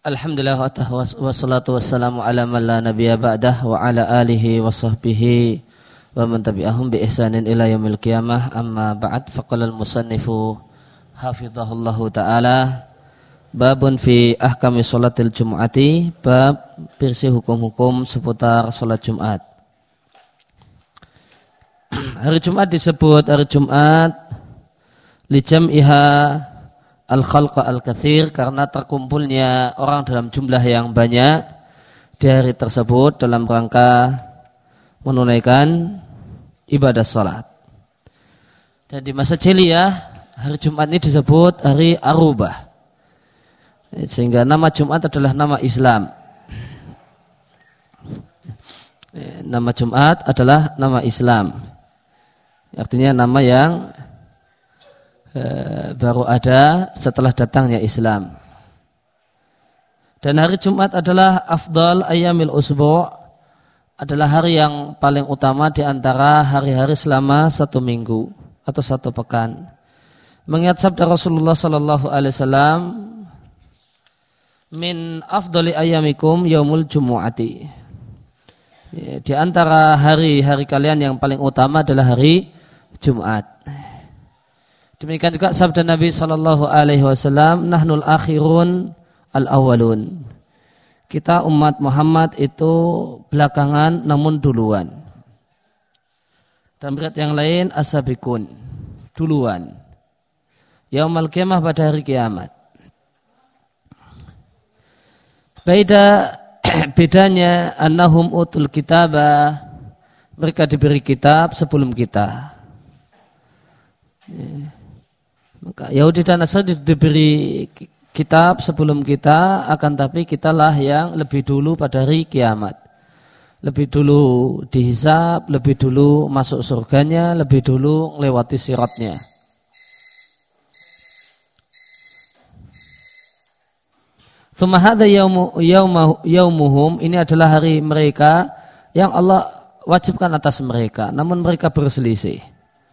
Alhamdulillah wassalatu wassalamu ala man la nabiyya ba'dah wa ala alihi wa sahbihi wa man tabi'ahum bi ihsanin ila yaumil qiyamah. Amma ba'd, faqala al-musannifu hafizahullahu ta'ala babun fi ahkami sholatil jum'ati, bab pirsi hukum-hukum seputar salat Jumat. Hari Jumat disebut hari Jumat li jam'iha al-khalqa al-kathir, karena terkumpulnya orang dalam jumlah yang banyak di hari tersebut dalam rangka menunaikan ibadah salat. Dan di masa jahiliyah hari Jumat ini disebut hari Arubah, sehingga nama Jumat adalah nama Islam. Nama Jumat adalah nama Islam, artinya nama yang baru ada setelah datangnya Islam. Dan hari Jumat adalah afdal ayyamil usbu', adalah hari yang paling utama di antara hari-hari selama satu minggu atau satu pekan. Mengingat sabda Rasulullah sallallahu alaihi wasallam, min afdali ayyamikum yaumul jumu'ati. Di antara hari-hari kalian yang paling utama adalah hari Jumat. Demikian juga sabda Nabi sallallahu alaihi wasallam, nahnul akhirun al-awwalun. Kita umat Muhammad itu belakangan namun duluan. Dan berat yang lain as-sabiqun, duluan. Yaumul qiyamah, pada hari kiamat. Bedanya annahum utul kitabah, mereka diberi kitab sebelum kita. Maka Yahudi dan Nasrani diberi kitab sebelum kita, akan tapi kitalah yang lebih dulu pada hari kiamat. Lebih dulu dihisab, lebih dulu masuk surganya, lebih dulu melewati siratnya. Tsumma hadza yaumuhum, ini adalah hari mereka yang Allah wajibkan atas mereka, namun mereka berselisih.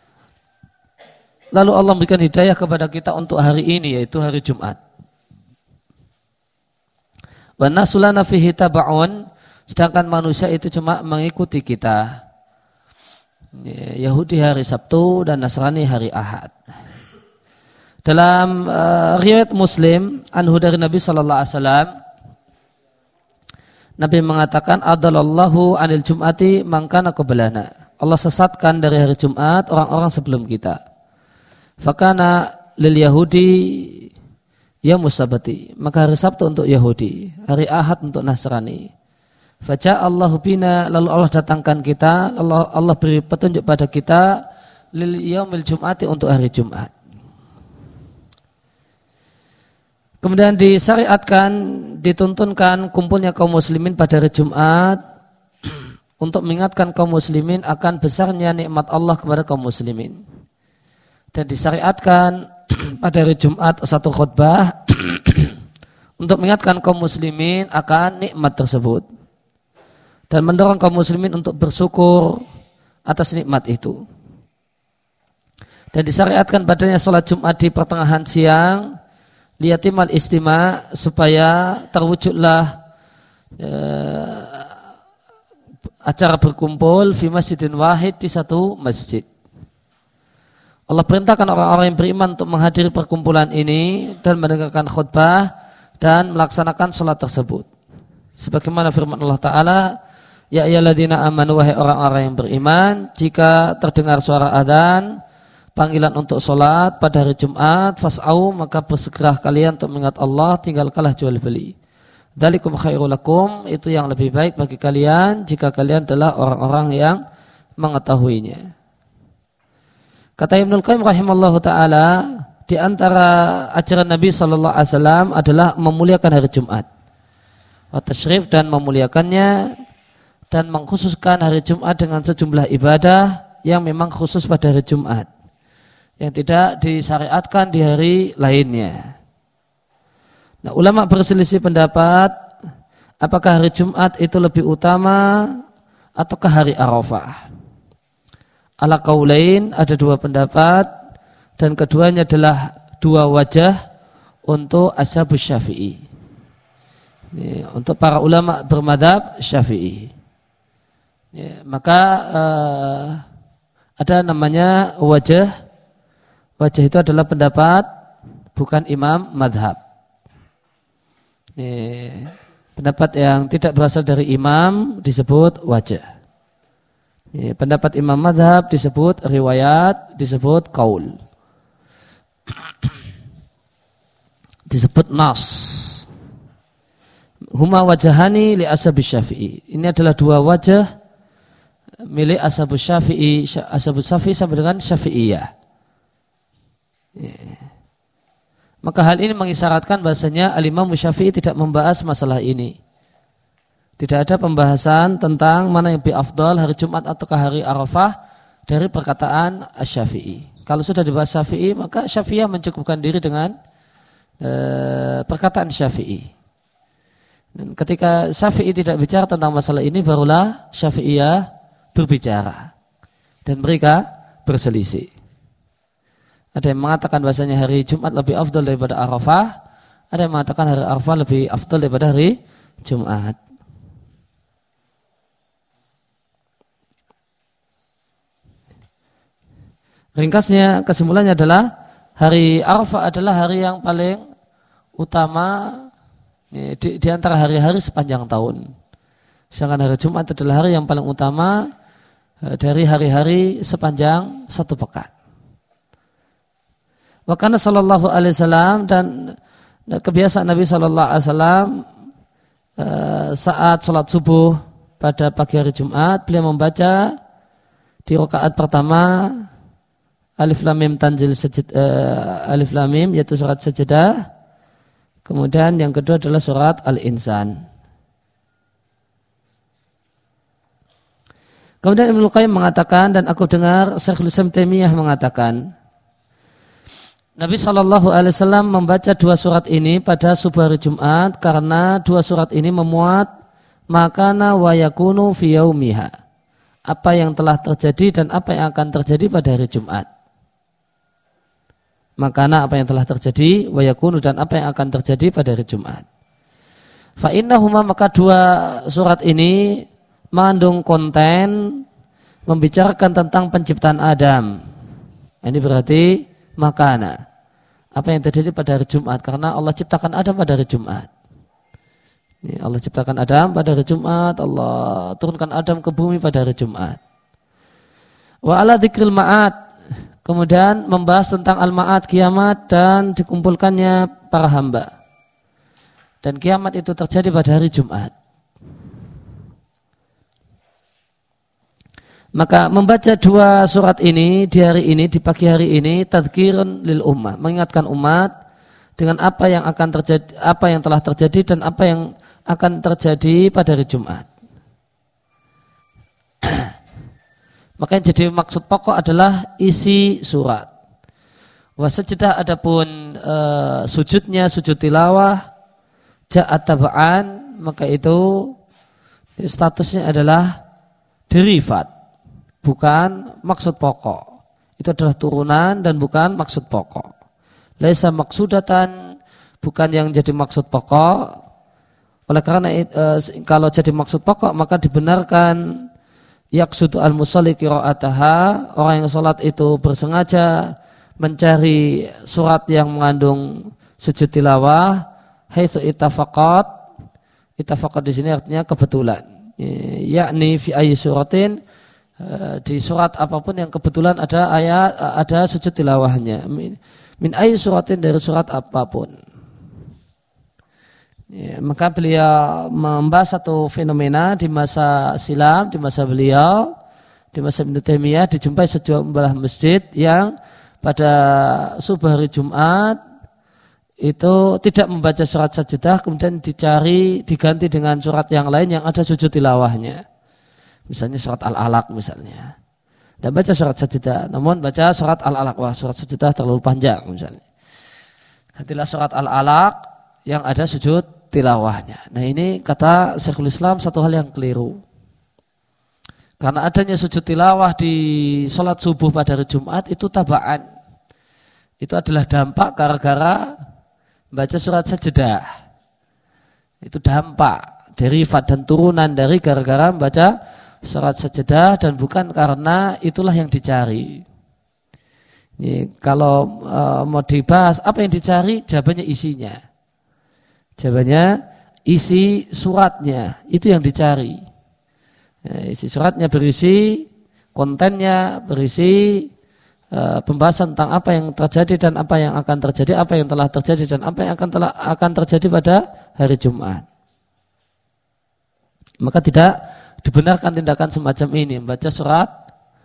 Lalu Allah memberikan hidayah kepada kita untuk hari ini, yaitu hari Jumat. Wa nasulana fihi taba'un, sedangkan manusia itu cuma mengikuti kita. Yahudi hari Sabtu dan Nasrani hari Ahad. Dalam riwayat Muslim anhu dari Nabi sallallahu alaihi wasallam, Nabi mengatakan, adalallahu anil jum'ati man kana qablana. Allah sesatkan dari hari Jumat orang-orang sebelum kita. Fakana lil Yahudi yaumus sabti, maka hari Sabtu untuk Yahudi, hari Ahad untuk Nasrani. Faja Allahu bina, lalu Allah datangkan kita, Allah beri petunjuk pada kita lil yaumil jum'ati, untuk hari Jumat. Kemudian disyariatkan, dituntunkan kumpulnya kaum muslimin pada hari Jumat untuk mengingatkan kaum muslimin akan besarnya nikmat Allah kepada kaum muslimin. Dan disyariatkan pada hari Jumat satu khutbah untuk mengingatkan kaum muslimin akan nikmat tersebut dan mendorong kaum muslimin untuk bersyukur atas nikmat itu. Dan disyariatkan padanya salat Jumat di pertengahan siang, liyatimal istima', supaya terwujudlah acara berkumpul fi masjidin wahid, di satu masjid. Allah perintahkan orang-orang yang beriman untuk menghadiri perkumpulan ini dan mendengarkan khutbah dan melaksanakan sholat tersebut. Sebagaimana firman Allah Ta'ala, ya ayyuhalladzina amanu, wahai orang-orang yang beriman, jika terdengar suara adzan, panggilan untuk sholat pada hari Jumat, fas'au, maka bersegera kalian untuk mengingat Allah, tinggalkanlah jual beli. Dzalikum khairul lakum, itu yang lebih baik bagi kalian jika kalian adalah orang-orang yang mengetahuinya. Kata Ibnul Qayyim rahimallahu ta'ala, di antara ajaran Nabi sallallahu alaihi wasallam adalah memuliakan hari Jumat, wa tasyrif, dan memuliakannya, dan mengkhususkan hari Jumat dengan sejumlah ibadah yang memang khusus pada hari Jumat, yang tidak disyariatkan di hari lainnya. Nah, ulama berselisih pendapat apakah hari Jumat itu lebih utama ataukah hari Arafah. Ala qaulain, ada dua pendapat, dan keduanya adalah dua wajah untuk ashabus Syafi'i. Ya, untuk para ulama bermadzhab Syafi'i. Ya, maka ada namanya wajah. Wajah itu adalah pendapat, bukan imam madhab. Ya, pendapat yang tidak berasal dari imam disebut wajah. Ya, pendapat imam madhab disebut riwayat, disebut qaul, disebut nas. Huma wajahani li ashabi Syafi'i. Ini adalah dua wajah milik ashabu Syafi'i. Ashabu Syafi'i sama dengan Syafi'iyah. Maka hal ini mengisyaratkan bahasanya Al-Imam Syafi'i tidak membahas masalah ini. Tidak ada pembahasan tentang mana yang lebih afdal, hari Jumat ataukah hari Arafah dari perkataan Asy-Syafi'i. Kalau sudah dibahas Syafi'i, maka Syafi'iyah mencukupkan diri dengan perkataan Syafi'i. Dan ketika Syafi'i tidak bicara tentang masalah ini, barulah Syafi'iyah berbicara. Dan mereka berselisih. Ada yang mengatakan bahasanya hari Jumat lebih afdal daripada Arafah. Ada yang mengatakan hari Arafah lebih afdal daripada hari Jumat. Ringkasnya, kesimpulannya adalah hari Arafah adalah hari yang paling utama di antara hari-hari sepanjang tahun. Sedangkan hari Jumat adalah hari yang paling utama dari hari-hari sepanjang satu pekan. Wa kana sallallahu alaihi wasallam, dan kebiasaan Nabi sallallahu alaihi wasallam saat sholat subuh pada pagi hari Jumat, beliau membaca di rakaat pertama Alif Lam Mim Tanzil Alif Lam Mim, yaitu surat Sajdah. Kemudian yang kedua adalah surat Al-Insan. Kemudian Ibnu Qayyim mengatakan, dan aku dengar Syekhul Islam Taimiyah mengatakan, Nabi SAW membaca dua surat ini pada subuh hari Jumat karena dua surat ini memuat makana wa yakunu fi yaumiha, apa yang telah terjadi dan apa yang akan terjadi pada hari Jumat. Makana apa yang telah terjadi, wa yakunu, dan apa yang akan terjadi pada hari Jumat. Fa innahuma, maka dua surat ini mengandung konten membicarakan tentang penciptaan Adam. Ini berarti makana, apa yang terjadi pada hari Jumat, karena Allah ciptakan Adam pada hari Jumat. Allah ciptakan Adam pada hari Jumat, Allah turunkan Adam ke bumi pada hari Jumat. Wa ala dzikril ma'ad, kemudian membahas tentang al-ma'ad, kiamat dan dikumpulkannya para hamba. Dan kiamat itu terjadi pada hari Jumat. Maka membaca dua surat ini di hari ini, di pagi hari ini, tadhkirun lil ummah, mengingatkan umat dengan apa yang akan terjadi, apa yang telah terjadi dan apa yang akan terjadi pada hari Jumat. Maka yang jadi maksud pokok adalah isi surat. Wasajdah, adapun sujudnya, sujud tilawah, ja'at taba'an, maka itu statusnya adalah derivat, bukan maksud pokok. Itu adalah turunan dan bukan maksud pokok. Laisa maksudatan, bukan yang jadi maksud pokok. Oleh karena kalau jadi maksud pokok, maka dibenarkan yaqsudu al-musalli qira'ataha, orang yang sholat itu bersengaja mencari surat yang mengandung sujud tilawah, haitsu ittafaqat. Ittafaqat di sini artinya kebetulan. Yakni fi ayyi suratin, di surat apapun yang kebetulan ada ayat, ada sujud tilawahnya. Min ayyi suratin, dari surat apapun. Ya, maka beliau membahas satu fenomena di masa silam, di masa beliau, di masa Ibnu Taimiyah, dijumpai sejumlah masjid yang pada subuh hari Jumat itu tidak membaca surat sajdah, kemudian diganti dengan surat yang lain yang ada sujud tilawahnya. Misalnya surat Al-Alaq misalnya. Dan baca surat sajdah, namun baca surat Al-Alaq, wah surat sajdah terlalu panjang misalnya. Gantilah surat Al-Alaq yang ada sujud tilawahnya. Nah ini kata Syekhul Islam satu hal yang keliru. Karena adanya sujud tilawah di sholat subuh pada hari Jumat itu tabaan. Itu adalah dampak gara-gara baca surat sajdah. Itu dampak, derivat dan turunan dari gara-gara membaca surat sajadah dan bukan karena itulah yang dicari. Kalau mau dibahas apa yang dicari, jawabannya isinya. Jawabannya isi suratnya, itu yang dicari. Isi suratnya berisi, kontennya berisi pembahasan tentang apa yang terjadi dan apa yang akan terjadi, apa yang telah terjadi dan apa yang akan terjadi pada hari Jumat. Maka tidak dibenarkan tindakan semacam ini, membaca surat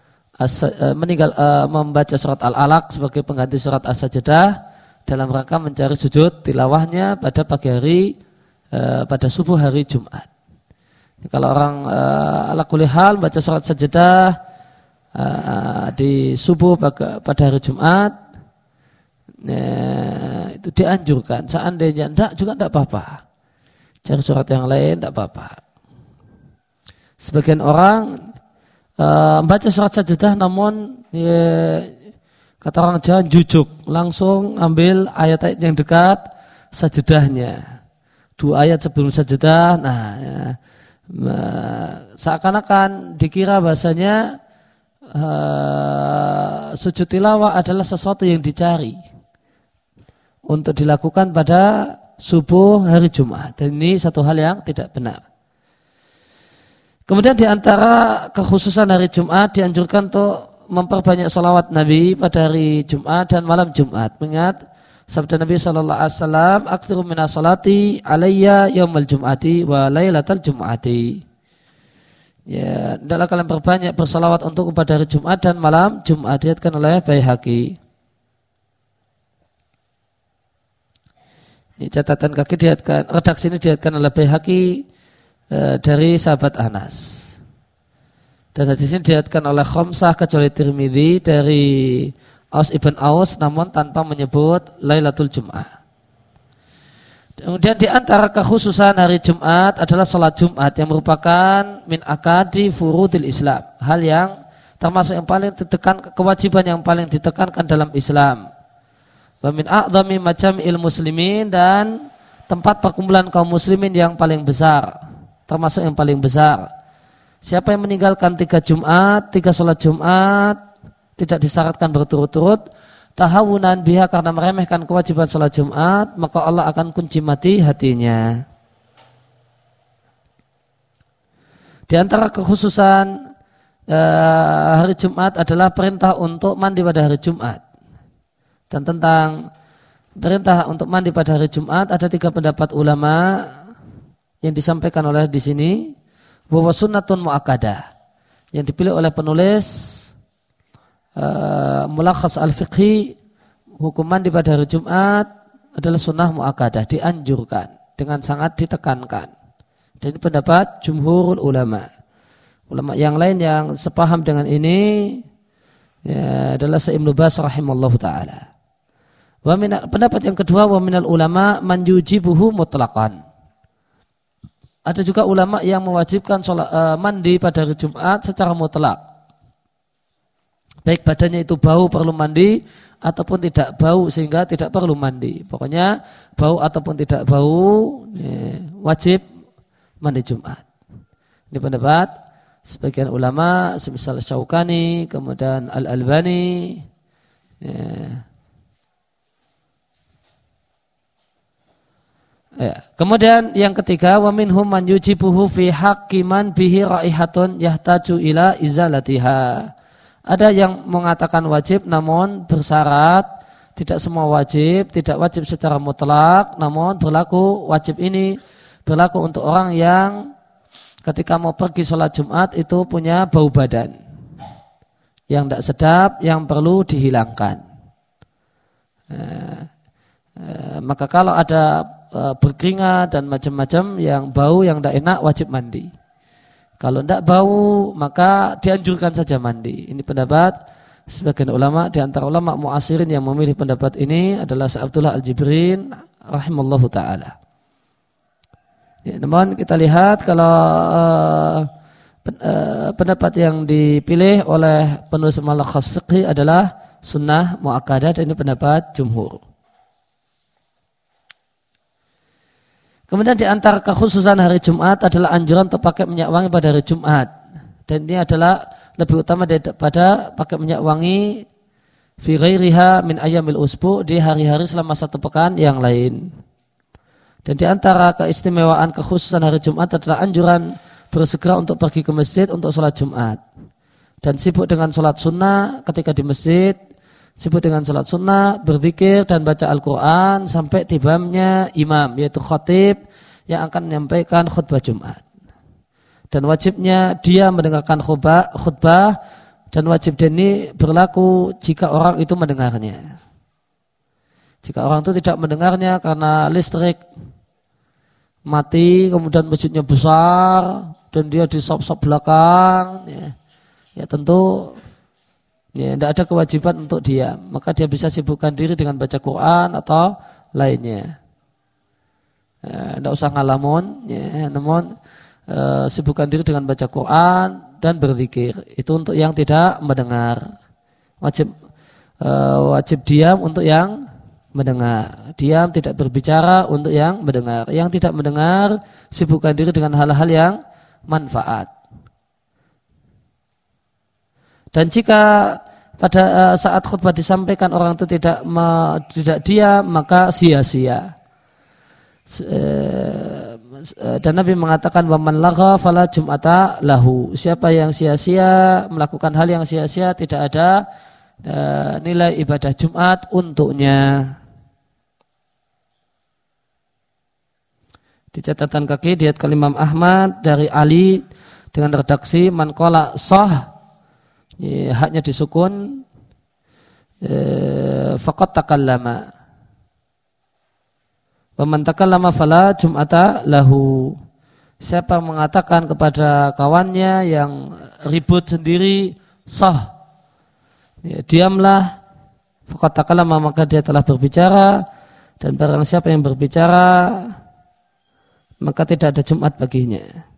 membaca surat Al-Alaq sebagai pengganti surat As-Sajdah dalam rangka mencari sujud tilawahnya pada pagi hari pada subuh hari Jumat. Kalau orang ala kulli hal baca surat Sajdah di subuh pada hari Jumat, itu dianjurkan. Seandainya juga tidak apa-apa, cari surat yang lain tidak apa-apa. Sebagian orang membaca surat Sajdah namun kata orang Jawa jujuk, langsung ambil ayat-ayat yang dekat sajdahnya, 2 ayat sebelum sajdah. Seakan-akan dikira bahasanya sujud tilawah adalah sesuatu yang dicari untuk dilakukan pada subuh hari Jumat, dan ini satu hal yang tidak benar. Kemudian di antara kekhususan hari Jumat dianjurkan untuk memperbanyak salawat Nabi pada hari Jumat dan malam Jumat. Mengingat sabda Nabi sallallahu alaihi wasallam, "Aktsiru minas salati alayya yaumal jum'ati wa lailatal jum'ati." Ya, hendaklah kalian perbanyak bersalawat untuk pada hari Jumat dan malam Jumat, diriwayatkan oleh Baihaqi. Ini catatan kaki diriwayatkan, redaksi ini diriwayatkan oleh Baihaqi dari sahabat Anas. Dan hadis ini diriwayatkan oleh Khamsah kecuali Tirmidzi dari Aus ibn Aus namun tanpa menyebut Lailatul Jum'ah. Kemudian di antara kekhususan hari Jumat adalah sholat Jumat yang merupakan min akadi furudil Islam, hal yang termasuk yang paling ditekan, kewajiban yang paling ditekankan dalam Islam. Wa min a'dhami majami'il muslimin, dan tempat perkumpulan kaum muslimin yang paling besar, termasuk yang paling besar. Siapa yang meninggalkan 3 Jumat, 3 sholat Jumat, tidak disyaratkan berturut-turut, tahawunan biha, karena meremehkan kewajiban sholat Jumat, maka Allah akan kunci mati hatinya. Di antara kekhususan hari Jumat adalah perintah untuk mandi pada hari Jumat. Dan tentang perintah untuk mandi pada hari Jumat ada 3 pendapat ulama yang disampaikan oleh di sini, bahwa sunnatun mu'akkadah, yang dipilih oleh penulis Mulakhas al-Fiqhi, hukum mandi pada hari Jumat adalah sunnah mu'akkadah, dianjurkan dengan sangat ditekankan. Dan ini pendapat jumhurul ulama. Ulama yang lain yang sepaham dengan ini adalah Ibnu Baz rahimallahu taala. Pendapat yang kedua, wa minal ulama man yujibuhu mutlaqan. Ada juga ulama yang mewajibkan mandi pada hari Jumat secara mutlak. Baik badannya itu bau perlu mandi ataupun tidak bau sehingga tidak perlu mandi. Pokoknya bau ataupun tidak bau wajib mandi Jumat. Ini pendapat sebagian ulama semisal Syaukani, kemudian Al-Albani. Ya. Kemudian yang ketiga, wa minhum man yujibuhu fi haqqi man bihi raihatun yahtaju ila izalatiha. Ada yang mengatakan wajib namun bersyarat, tidak semua wajib, tidak wajib secara mutlak, namun wajib ini berlaku untuk orang yang ketika mau pergi sholat Jumat itu punya bau badan yang tidak sedap, yang perlu dihilangkan. Maka kalau ada berkeringat dan macam-macam yang bau yang tidak enak, wajib mandi. Kalau tidak bau maka dianjurkan saja mandi. Ini pendapat sebagian ulama. Di antara ulama muasirin yang memilih pendapat ini adalah Abdullah Al-Jibrin rahimallahu taala. Ya, namun kita lihat kalau pendapat yang dipilih oleh penulis Mulakhas Fiqhi adalah sunnah mu'akkadah, dan ini pendapat jumhur. Kemudian di antara kekhususan hari Jumat adalah anjuran untuk pakai minyak wangi pada hari Jumat. Dan ini adalah lebih utama daripada pakai minyak wangi fi ghairiha min ayyamil usbu, di hari-hari selama satu pekan yang lain. Dan di antara keistimewaan kekhususan hari Jumat adalah anjuran bersegera untuk pergi ke masjid untuk sholat Jumat. Dan sibuk dengan sholat sunnah ketika di masjid, sibuk dengan sholat sunnah, berzikir dan baca Al-Quran sampai tibanya imam, yaitu khatib yang akan menyampaikan khutbah Jumat. Dan wajibnya dia mendengarkan khutbah dan wajib ini berlaku jika orang itu mendengarnya. Jika orang itu tidak mendengarnya karena listrik mati, kemudian masjidnya besar dan dia di sop-sop belakang, ya tentu tidak ada kewajiban untuk dia. Maka dia bisa sibukkan diri dengan baca Quran atau lainnya. Tidak usah ngalamun, namun sibukkan diri dengan baca Quran dan berzikir. Itu untuk yang tidak mendengar. Wajib diam untuk yang mendengar. Diam tidak berbicara untuk yang mendengar. Yang tidak mendengar sibukkan diri dengan hal-hal yang manfaat. Dan jika pada saat khutbah disampaikan orang itu tidak diam, maka sia-sia. Dan Nabi mengatakan waman lagha fala jum'ata lahu. Siapa yang sia-sia melakukan hal yang sia-sia, tidak ada nilai ibadah Jumat untuknya. Di catatan kaki diat Imam Ahmad dari Ali dengan redaksi man qala sah, haknya disukun, faqad takallama. Wa man takallama fala jum'ata lahu. Siapa mengatakan kepada kawannya yang ribut sendiri, sah, diamlah, faqad takallama, maka dia telah berbicara, dan barang siapa yang berbicara maka tidak ada Jumat baginya.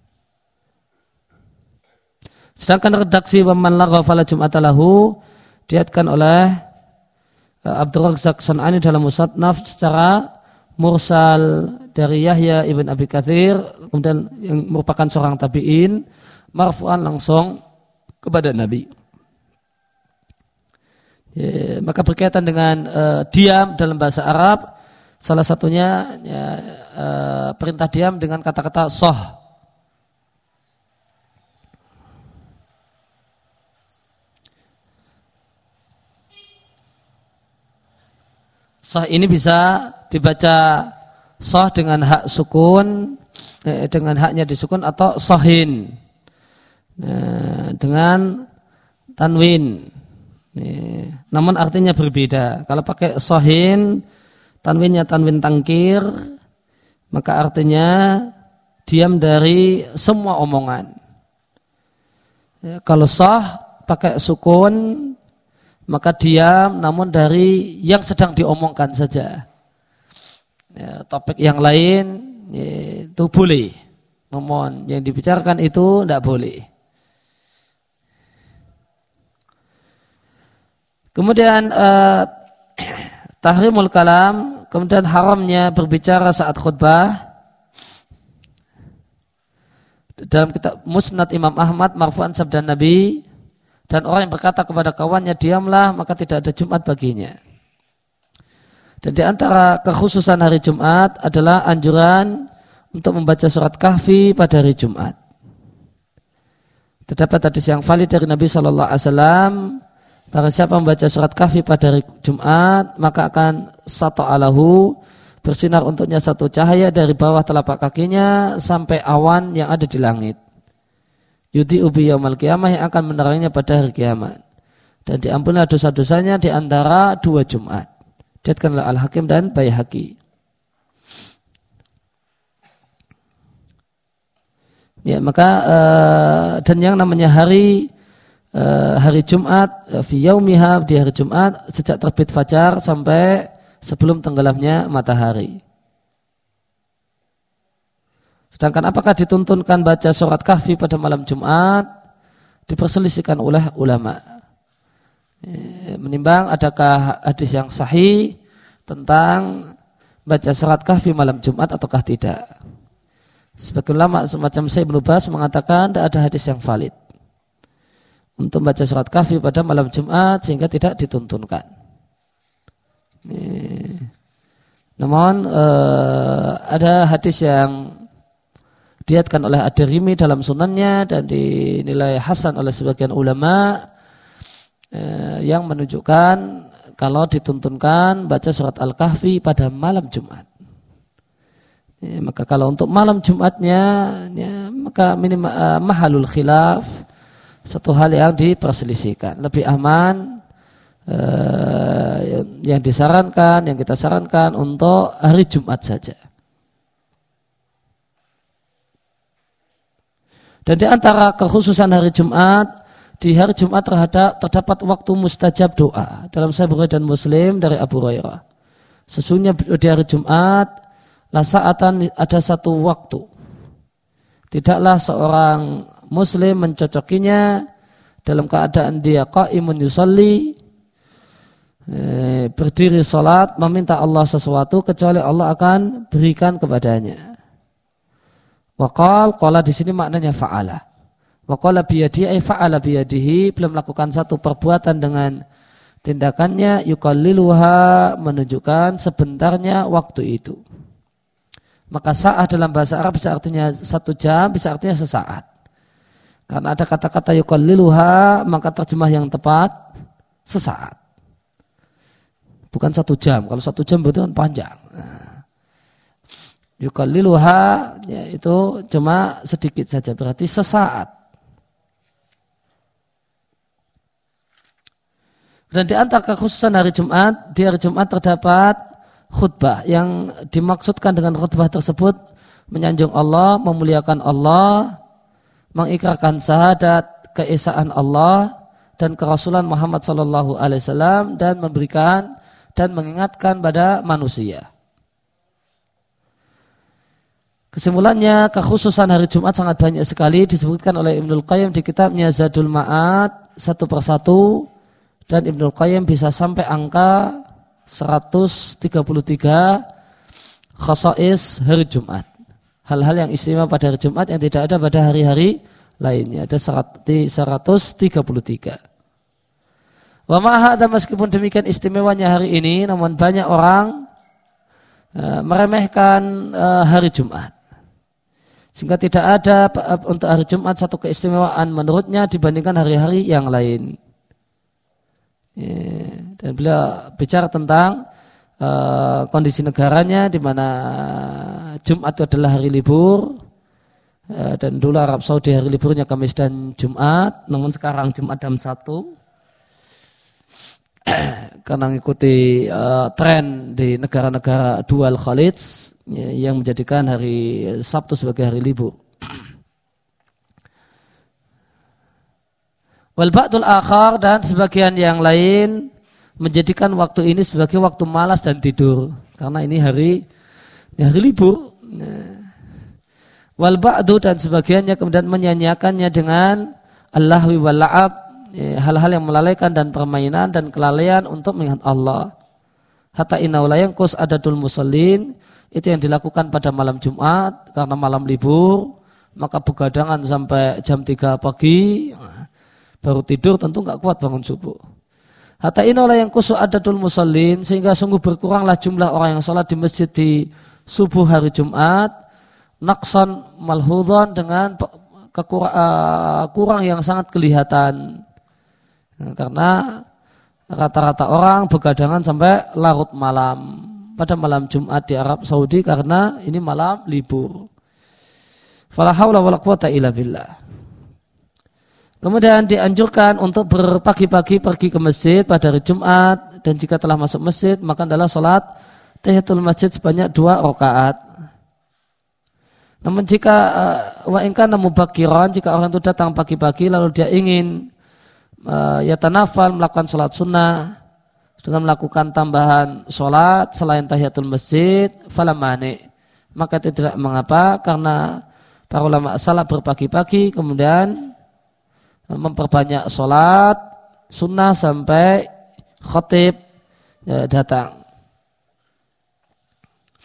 Sedangkan redaksi wa man lagha fala jum'ata lahu diatkan oleh Abdul Razzaq San'ani dalam Musannaf secara mursal dari Yahya ibn Abi Katsir, kemudian yang merupakan seorang tabi'in, marfu'an langsung kepada Nabi. Maka berkaitan dengan diam dalam bahasa Arab, salah satunya perintah diam dengan kata-kata soh. Soh ini bisa dibaca soh dengan hak sukun, dengan haknya disukun, atau sohin dengan tanwin. Namun artinya berbeda. Kalau pakai sohin, tanwinnya tanwin tangkir, maka artinya diam dari semua omongan. Kalau soh pakai sukun, maka diam namun dari yang sedang diomongkan saja. Topik yang lain itu boleh, namun yang dibicarakan itu tidak boleh. Kemudian tahrimul kalam, kemudian haramnya berbicara saat khutbah. Dalam kitab Musnad Imam Ahmad marfu'an sabda Nabi, dan orang yang berkata kepada kawannya diamlah, maka tidak ada Jumat baginya. Dan di antara kekhususan hari Jumat adalah anjuran untuk membaca surat Kahfi pada hari Jumat. Terdapat hadis yang valid dari Nabi SAW, barang siapa membaca surat Kahfi pada hari Jumat, maka akan sata'alahu, bersinar untuknya satu cahaya dari bawah telapak kakinya sampai awan yang ada di langit. Yudhi'u bi yaumil qiyamah, yang akan meneranginya pada hari kiamat. Dan diampunilah dosa-dosanya di antara dua Jumat. Diriwayatkan oleh Al-Hakim dan Baihaqi. Ya, maka dan yang namanya hari Jumat fi yaumiha, di hari Jumat sejak terbit fajar sampai sebelum tenggelamnya matahari. Sedangkan apakah dituntunkan baca surat Kahfi pada malam Jumat, diperselisihkan oleh ulama. Menimbang adakah hadis yang sahih tentang baca surat Kahfi malam Jumat ataukah tidak. Sebagian ulama semacam Syekh Ibnu Baz mengatakan tidak ada hadis yang valid untuk baca surat Kahfi pada malam Jumat sehingga tidak dituntunkan. Namun ada hadis yang diatkan oleh Ad-Darimi dalam sunannya dan dinilai hasan oleh sebagian ulama yang menunjukkan kalau dituntunkan baca surat Al-Kahfi pada malam Jumat. Maka kalau untuk malam Jumatnya maka mahalul khilaf, satu hal yang diperselisihkan. Lebih aman yang disarankan, yang kita sarankan untuk hari Jumat saja. Dan di antara kekhususan hari Jumat, di hari Jumat terdapat waktu mustajab doa. Dalam Sahih Bukhari dan Muslim dari Abu Hurairah. Sesungguhnya di hari Jumat, la sa'atan ada satu waktu. Tidaklah seorang Muslim mencocokinya dalam keadaan dia qaimun yusalli, berdiri salat, meminta Allah sesuatu kecuali Allah akan berikan kepadanya. Qala di sini maknanya fa'ala. Wa qala biyadihi ay fa'ala biyadihi, belum melakukan satu perbuatan dengan tindakannya, yuqalliluha menunjukkan sebentarnya waktu itu. Maka sa'ah dalam bahasa Arab bisa artinya 1 jam, bisa artinya sesaat. Karena ada kata-kata yuqalliluha, maka terjemah yang tepat sesaat. Bukan 1 jam. Kalau 1 jam berarti kan panjang. Yuqalliluha itu cuma sedikit saja, berarti sesaat. Dan di antara kekhususan hari Jumat, di hari Jumat terdapat khutbah yang dimaksudkan dengan khutbah tersebut menyanjung Allah, memuliakan Allah, mengikrarkan syahadat keesaan Allah dan kerasulan Muhammad sallallahu alaihi wasallam dan memberikan dan mengingatkan pada manusia. Kesimpulannya, kekhususan hari Jumat sangat banyak sekali disebutkan oleh Ibnul Qayyim di kitabnya Zadul Ma'ad satu persatu, dan Ibnul Qayyim bisa sampai angka 133 khasais hari Jumat. Hal-hal yang istimewa pada hari Jumat yang tidak ada pada hari-hari lainnya. Ada 133. Wa ma'ahada, meskipun demikian istimewanya hari ini, namun banyak orang meremehkan hari Jumat. Sehingga tidak ada untuk hari Jumat satu keistimewaan menurutnya dibandingkan hari-hari yang lain. Dan beliau bicara tentang kondisi negaranya di mana Jumat itu adalah hari libur. Dan dulu Arab Saudi hari liburnya Kamis dan Jumat, namun sekarang Jumat dan Sabtu. Karena mengikuti tren di negara-negara dual Khalij yang menjadikan hari Sabtu sebagai hari libur. Wal ba'dul akhar, dan sebagian yang lain menjadikan waktu ini sebagai waktu malas dan tidur karena ini hari libur. Wal ba'du, dan sebagiannya kemudian menyanyiakannya dengan al-lahwi wal la'ab, hal-hal yang melalaikan dan permainan dan kelalaian untuk mengingat Allah. Hatta innahu la yanqus adadul musallin, itu yang dilakukan pada malam Jumat karena malam libur, maka begadangan sampai jam 3 pagi, baru tidur tentu enggak kuat bangun subuh. Hatta innahu la yanqus adadul musallin, sehingga sungguh berkuranglah jumlah orang yang sholat di masjid di subuh hari Jumat, naqsan malhudhan, dengan kurang yang sangat kelihatan. Karena rata-rata orang begadangan sampai larut malam pada malam Jumat di Arab Saudi karena ini malam libur. Fala haula wala quwata illa billah. Kemudian dianjurkan untuk berpagi-pagi pergi ke masjid pada hari Jumat, dan jika telah masuk masjid maka adalah salat tahiyatul masjid sebanyak 2 rakaat. Namun jika wa in kana mubakiran, jika orang itu datang pagi-pagi lalu dia ingin yatanafal, melakukan salat sunnah dengan melakukan tambahan salat selain tahiyatul masjid, fala mani, maka tidak mengapa, karena para ulama salaf berpagi-pagi kemudian memperbanyak salat sunnah sampai khatib datang.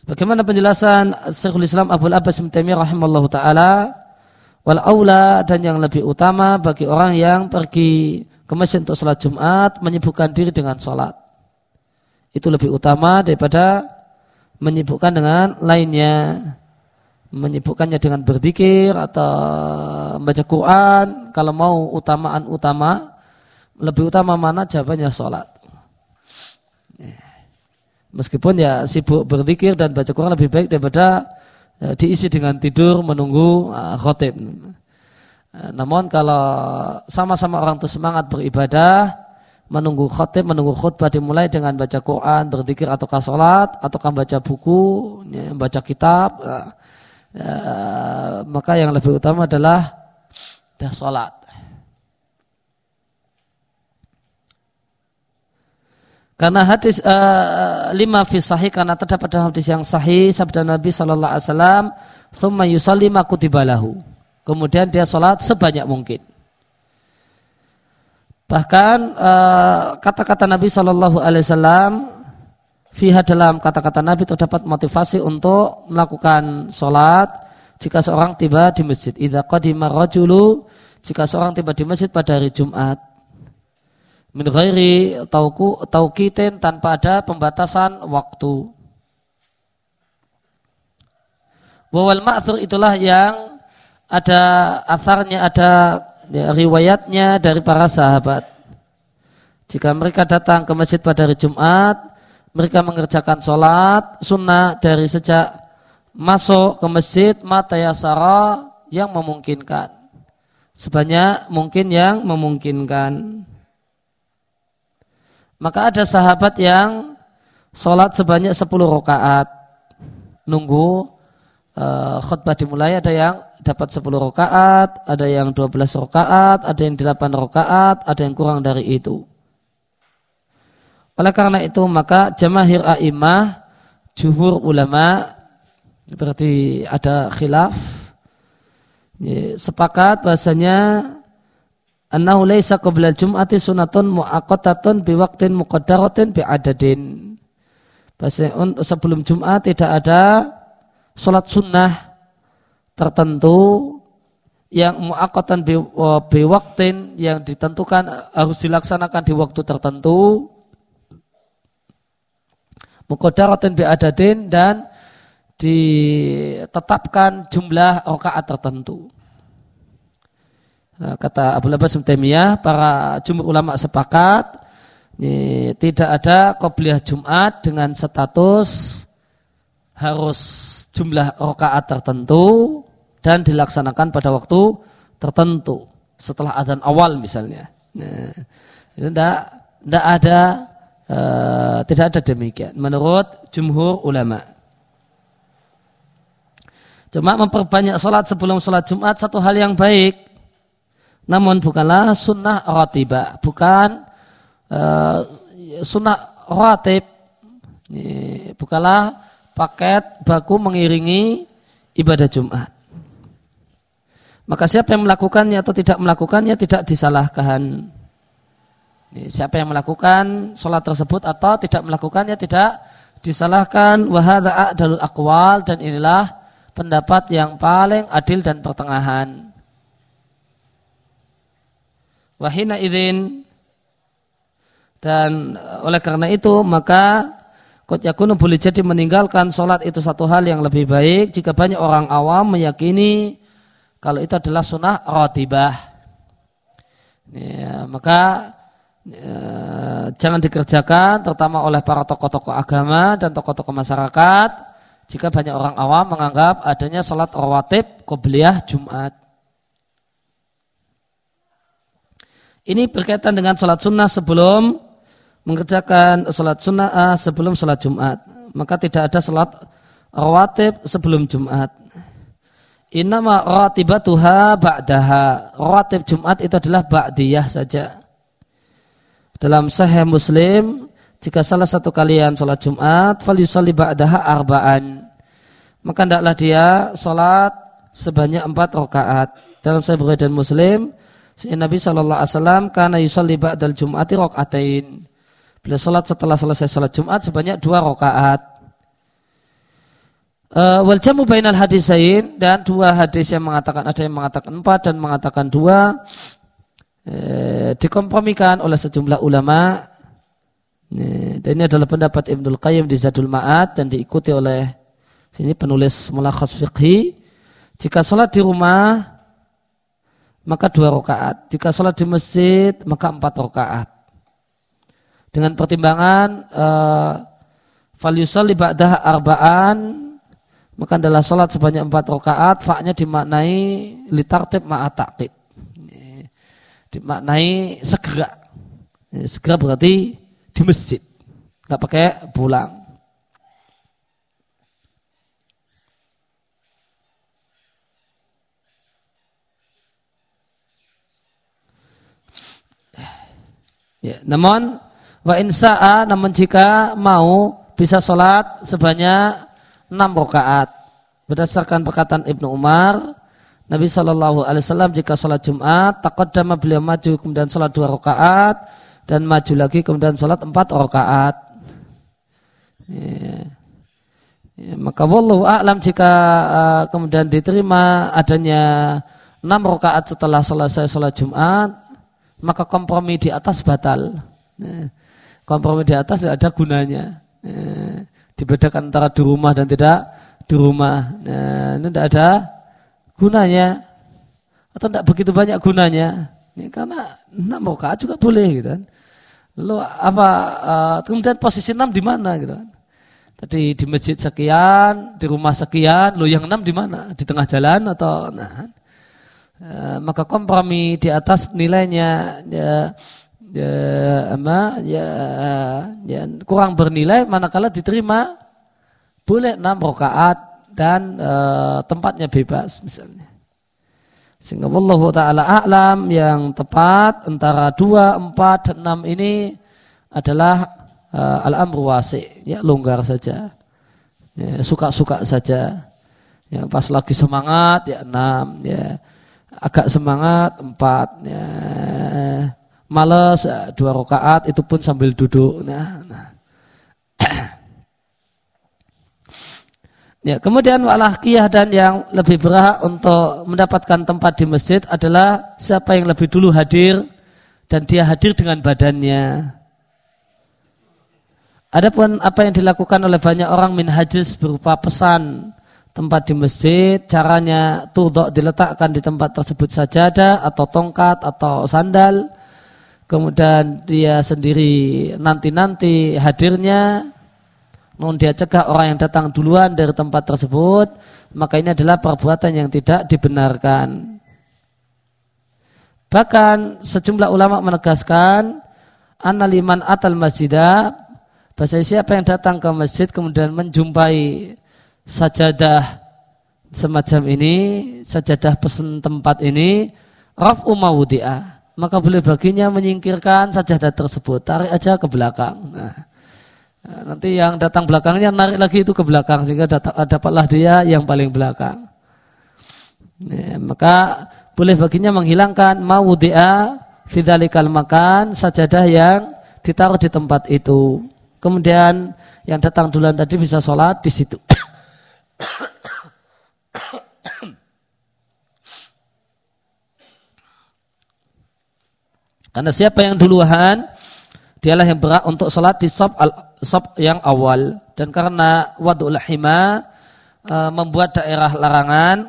Bagaimana penjelasan Syekhul Islam Abdul Abbas bin Taimiyah rahimallahu taala, wal aula, dan yang lebih utama bagi orang yang pergi ke masjid untuk salat Jumat menyibukkan diri dengan salat. Itu lebih utama daripada menyibukkan dengan lainnya. Menyibukkannya dengan berzikir atau membaca Quran. Kalau mau utamaan utama, lebih utama mana? Jawabannya salat. Meskipun ya sibuk berzikir dan baca Quran lebih baik daripada diisi dengan tidur menunggu khatib. Namun kalau sama-sama orang itu semangat beribadah, menunggu khatib, menunggu khutbah dimulai dengan baca Quran, berzikir ataukah salat, ataukah baca buku, baca kitab, maka yang lebih utama adalah salat. Karena hadis 5 fi sahih, karena terdapat dalam hadis yang sahih sabda Nabi sallallahu alaihi wasallam, "Tsumma yusalli ma kutiba lahu." Kemudian dia salat sebanyak mungkin. Bahkan kata-kata Nabi sallallahu alaihi wasallam, fiha, dalam kata-kata Nabi terdapat motivasi untuk melakukan salat jika seorang tiba di masjid. Idza qadima rajulu, jika seorang tiba di masjid pada hari Jumat. Min ghairi tauqitin, tanpa ada pembatasan waktu. Wal ma'thur, itulah yang ada atharnya, ada riwayatnya dari para sahabat. Jika mereka datang ke masjid pada hari Jumat, mereka mengerjakan sholat sunnah dari sejak masuk ke masjid matayasara, yang memungkinkan, sebanyak mungkin yang memungkinkan. Maka ada sahabat yang sholat sebanyak 10 rakaat. Nunggu khutbah dimulai, ada yang dapat 10 rakaat, ada yang 12 rakaat, ada yang 8 rakaat, ada yang kurang dari itu. Oleh karena itu maka jamaahir a'imah, jumhur ulama, berarti ada khilaf, sepakat bahasanya annahu laisa qabla al-jum'ati sunnatun mu'aqqatatun biwaqtin muqaddaratin bi'adadin. Bahasanya sebelum Jumat tidak ada salat sunnah tertentu yang mu'aqqatan biwaqtin, yang ditentukan harus dilaksanakan di waktu tertentu, muqaddaratin bi'adadin, dan ditetapkan jumlah rakaat tertentu. Kata Abdul Abbas bin Taimiyah, para jumhur ulama sepakat tidak ada qobliyah Jumat dengan status harus jumlah rakaat tertentu dan dilaksanakan pada waktu tertentu setelah azan awal misalnya. Tidak ada demikian menurut jumhur ulama. Cuma memperbanyak salat sebelum salat Jumat satu hal yang baik. Namun bukanlah sunnah ratibah, bukan sunnah ratib, bukanlah paket baku mengiringi ibadah Jumat. Maka siapa yang melakukannya atau tidak melakukannya tidak disalahkan. Siapa yang melakukan sholat tersebut atau tidak melakukannya tidak disalahkan. Wa hadza a'dalul aqwal, dan inilah pendapat yang paling adil dan pertengahan. Wahina idzin, dan oleh karena itu maka qad yakunu, boleh jadi meninggalkan sholat itu satu hal yang lebih baik jika banyak orang awam meyakini kalau itu adalah sunnah ratibah. Maka jangan dikerjakan terutama oleh para tokoh-tokoh agama dan tokoh-tokoh masyarakat jika banyak orang awam menganggap adanya sholat rawatib qobliyah Jumat. Ini berkaitan dengan sholat sunnah sebelum mengerjakan sholat sunnah sebelum sholat Jumat. Maka tidak ada sholat rawatib sebelum Jumat. Innama ratibatuha ba'daha. Rawatib Jumat itu adalah ba'diyah saja. Dalam Sahih Muslim, jika salah satu kalian sholat Jumat, falyusalli ba'daha arba'an. Maka hendaklah dia sholat sebanyak 4 rakaat. Dalam Sahih Bukhari dan Muslim, Nabi SAW karena yusalli ba'dal Jum'ati rakaatain. Beliau salat setelah selesai salat Jumat sebanyak 2 rakaat. Wal jamu bainal hadisain, dan dua hadis yang mengatakan, ada yang mengatakan 4 dan mengatakan 2, dikompromikan oleh sejumlah ulama. Dan ini adalah pendapat Ibnul Qayyim di Zadul Ma'ad dan diikuti oleh sini penulis Mulakhas Fiqhi. Jika salat di rumah maka 2 rakaat, jika salat di masjid maka 4 rakaat. Dengan pertimbangan falyusalli ba'daha arba'an, maka adalah salat sebanyak 4 rakaat. Fa'nya dimaknai litartib ma'a ta'qib, dimaknai segera. Segera berarti di masjid, nggak pakai pulang. Ya, namun wa insa'a, namun jika mau bisa sholat sebanyak 6 rakaat. Berdasarkan perkataan Ibnu Umar, Nabi SAW jika sholat Jumat, taqaddama, beliau maju kemudian sholat 2 rakaat, dan maju lagi kemudian sholat 4 rakaat. Maka wallahu a'lam, jika kemudian diterima adanya 6 rakaat setelah selesai sholat Jumat, maka kompromi di atas batal. Kompromi di atas tidak ada gunanya. Dibedakan antara di rumah dan tidak di rumah. Ini tidak ada gunanya, atau tidak begitu banyak gunanya. Karena 6 rakaat juga boleh gitu kan. Lalu kemudian posisi 6 di mana gitu kan? Tadi di masjid sekian, di rumah sekian, lo yang 6 di mana? Di tengah jalan atau maka kompromi di atas nilainya kurang bernilai, manakala diterima boleh 6 rakaat dan tempatnya bebas misalnya. Sehingga wallahu ta'ala a'lam, yang tepat antara 2, 4, dan 6 ini adalah al-amru wasi', ya, longgar saja, ya, suka-suka saja. Ya, pas lagi semangat ya 6, ya, agak semangat 4, ya, males 2 rakaat, itu pun sambil duduk. Ya, kemudian walahkiyah, dan yang lebih berhak untuk mendapatkan tempat di masjid adalah siapa yang lebih dulu hadir dan dia hadir dengan badannya. Adapun apa yang dilakukan oleh banyak orang min hajiz berupa pesan tempat di masjid, caranya tudok, diletakkan di tempat tersebut sajadah atau tongkat atau sandal, kemudian dia sendiri nanti-nanti hadirnya, namun dia cegah orang yang datang duluan dari tempat tersebut, maka ini adalah perbuatan yang tidak dibenarkan. Bahkan sejumlah ulama menegaskan, anna liman atal masjidah, bahasa siapa yang datang ke masjid kemudian menjumpai sajadah semacam ini, sajadah pesan tempat ini, raf'u mawdi'ah, maka boleh baginya menyingkirkan sajadah tersebut, tarik aja ke belakang. Nanti yang datang belakangnya narik lagi itu ke belakang, sehingga dapatlah dia yang paling belakang. Maka boleh baginya menghilangkan mawdi'a fi dzalikal makan, sajadah yang ditaruh di tempat itu. Kemudian yang datang duluan tadi bisa sholat di situ. Karena siapa yang duluan, dialah yang berhak untuk sholat di shaf yang awal. Dan karena wad'ul hima membuat daerah larangan,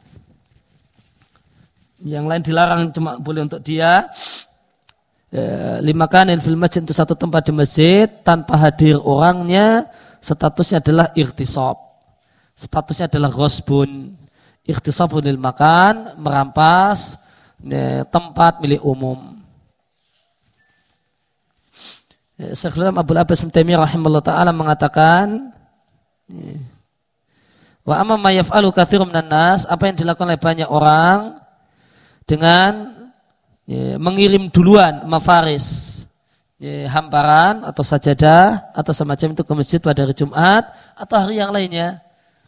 yang lain dilarang cuma boleh untuk dia. Limakanin fil masjid, itu satu tempat di masjid tanpa hadir orangnya, statusnya adalah irtisab, statusnya adalah ghasbun. Irtisabunil makan, merampas tempat milik umum. Syekhul Islam Abdul Abbas bin Taimiyah rahimahullah ta'ala mengatakan, wa amma ma yaf'alu katsirun minan nas, apa yang dilakukan oleh banyak orang dengan mengirim duluan mafaris, hamparan atau sajadah atau semacam itu ke masjid pada hari Jumat atau hari yang lainnya,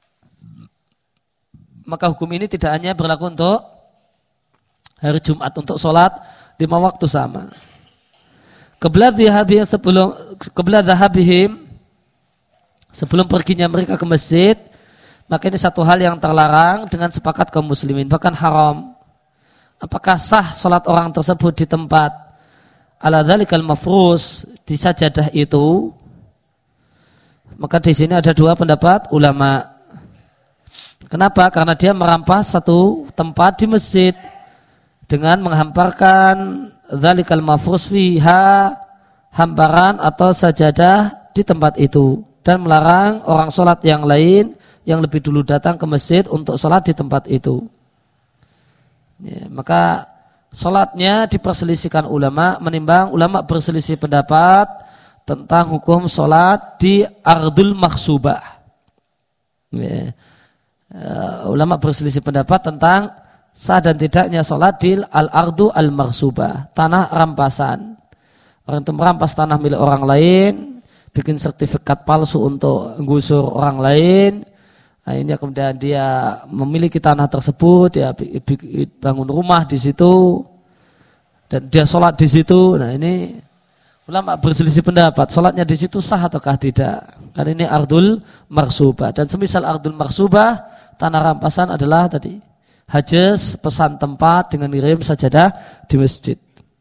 maka hukum ini tidak hanya berlaku untuk hari Jumat, untuk sholat 5 waktu sama. Qabla dhahabihim, sebelum perginya mereka ke masjid, maka ini satu hal yang terlarang dengan sepakat kaum muslimin, bahkan haram. Apakah sah salat orang tersebut di tempat ala dzalikal mafrus, di sajadah itu? Maka di sini ada dua pendapat ulama. Kenapa? Karena dia merampas satu tempat di masjid dengan menghamparkan dzalikal mafrus fiha, hamparan atau sajadah di tempat itu, dan melarang orang sholat yang lain yang lebih dulu datang ke masjid untuk sholat di tempat itu. Ya, maka sholatnya diperselisihkan ulama, menimbang ulama berselisih pendapat tentang hukum sholat di ardul makhsubah. Ya. Ulama berselisih pendapat tentang sah dan tidaknya sholat di al-ardu al-makhsubah, tanah rampasan. Orang itu merampas tanah milik orang lain, bikin sertifikat palsu untuk menggusur orang lain. Akhirnya kemudian dia memiliki tanah tersebut, dia bangun rumah di situ, dan dia sholat di situ. Nah ini ulama berselisih pendapat, sholatnya di situ sah ataukah tidak? Karena ini ardul makhsubah, dan semisal ardul makhsubah, tanah rampasan adalah tadi hajaz, pesan tempat dengan ngirim sajadah di masjid.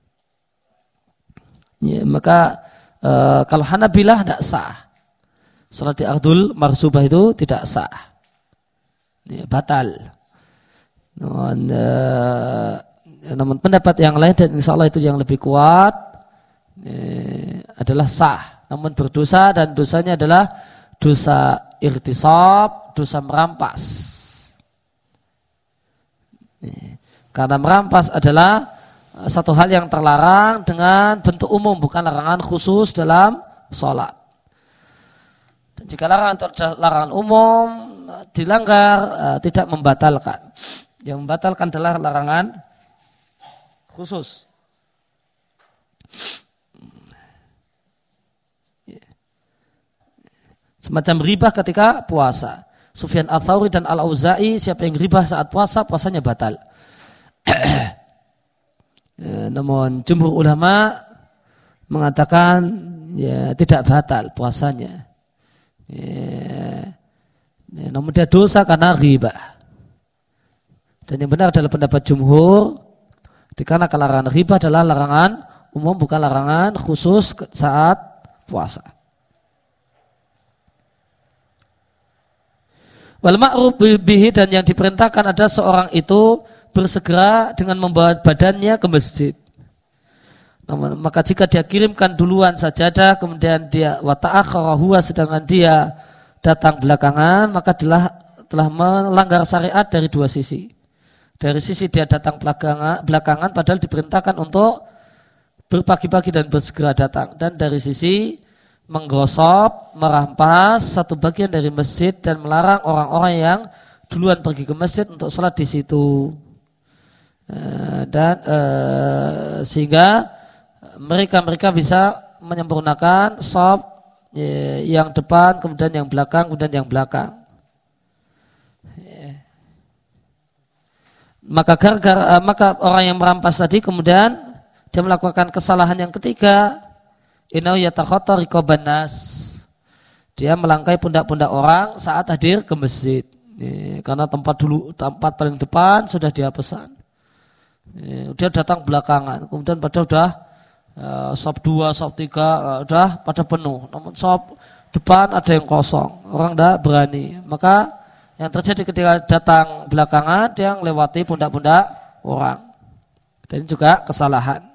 Ya, maka kalau Hanabilah tidak sah, sholat di ardul makhsubah itu tidak sah, ya, batal. Namun pendapat yang lain, dan insya Allah itu yang lebih kuat, adalah sah, namun berdosa, dan dosanya adalah dosa irtisab, dosa merampas. Karena merampas adalah satu hal yang terlarang dengan bentuk umum, bukan larangan khusus dalam sholat. Dan jika larangan umum dilanggar, tidak membatalkan. Yang membatalkan adalah larangan khusus. Semacam ribah ketika puasa. Sufyan Ats-Tsauri dan Al-Auza'i, siapa yang ribah saat puasa, puasanya batal. Namun jumhur ulama mengatakan ya tidak batal puasanya. Namun dia dosa karena ribah. Dan yang benar adalah pendapat jumhur, dikarenakan larangan ribah adalah larangan umum, bukan larangan khusus saat puasa. Wal ma'ruf bihi, dan yang diperintahkan ada seorang itu bersegera dengan membawa badannya ke masjid. Namun, maka jika dia kirimkan duluan sajadah, kemudian dia wa ta'akhkhara huwa, sedangkan dia datang belakangan, maka telah melanggar syariat dari dua sisi. Dari sisi dia datang belakangan padahal diperintahkan untuk berpagi-pagi dan bersegera datang, dan dari sisi menggosok, merampas satu bagian dari masjid dan melarang orang-orang yang duluan pergi ke masjid untuk sholat di situ. Sehingga mereka bisa menyempurnakan shaf yang depan, kemudian yang belakang, kemudian yang belakang. Maka orang yang merampas tadi kemudian dia melakukan kesalahan yang ketiga. Inau yatakhatta riqaban nas. Dia melangkai pundak-pundak orang saat hadir ke masjid. Karena tempat paling depan sudah dia pesan. Dia datang belakangan. Kemudian pada sudah shop 2, shop 3 sudah pada penuh. Namun shop depan ada yang kosong. Orang tidak berani. Maka yang terjadi ketika datang belakangan, dia melewati pundak-pundak orang. Dan ini juga kesalahan.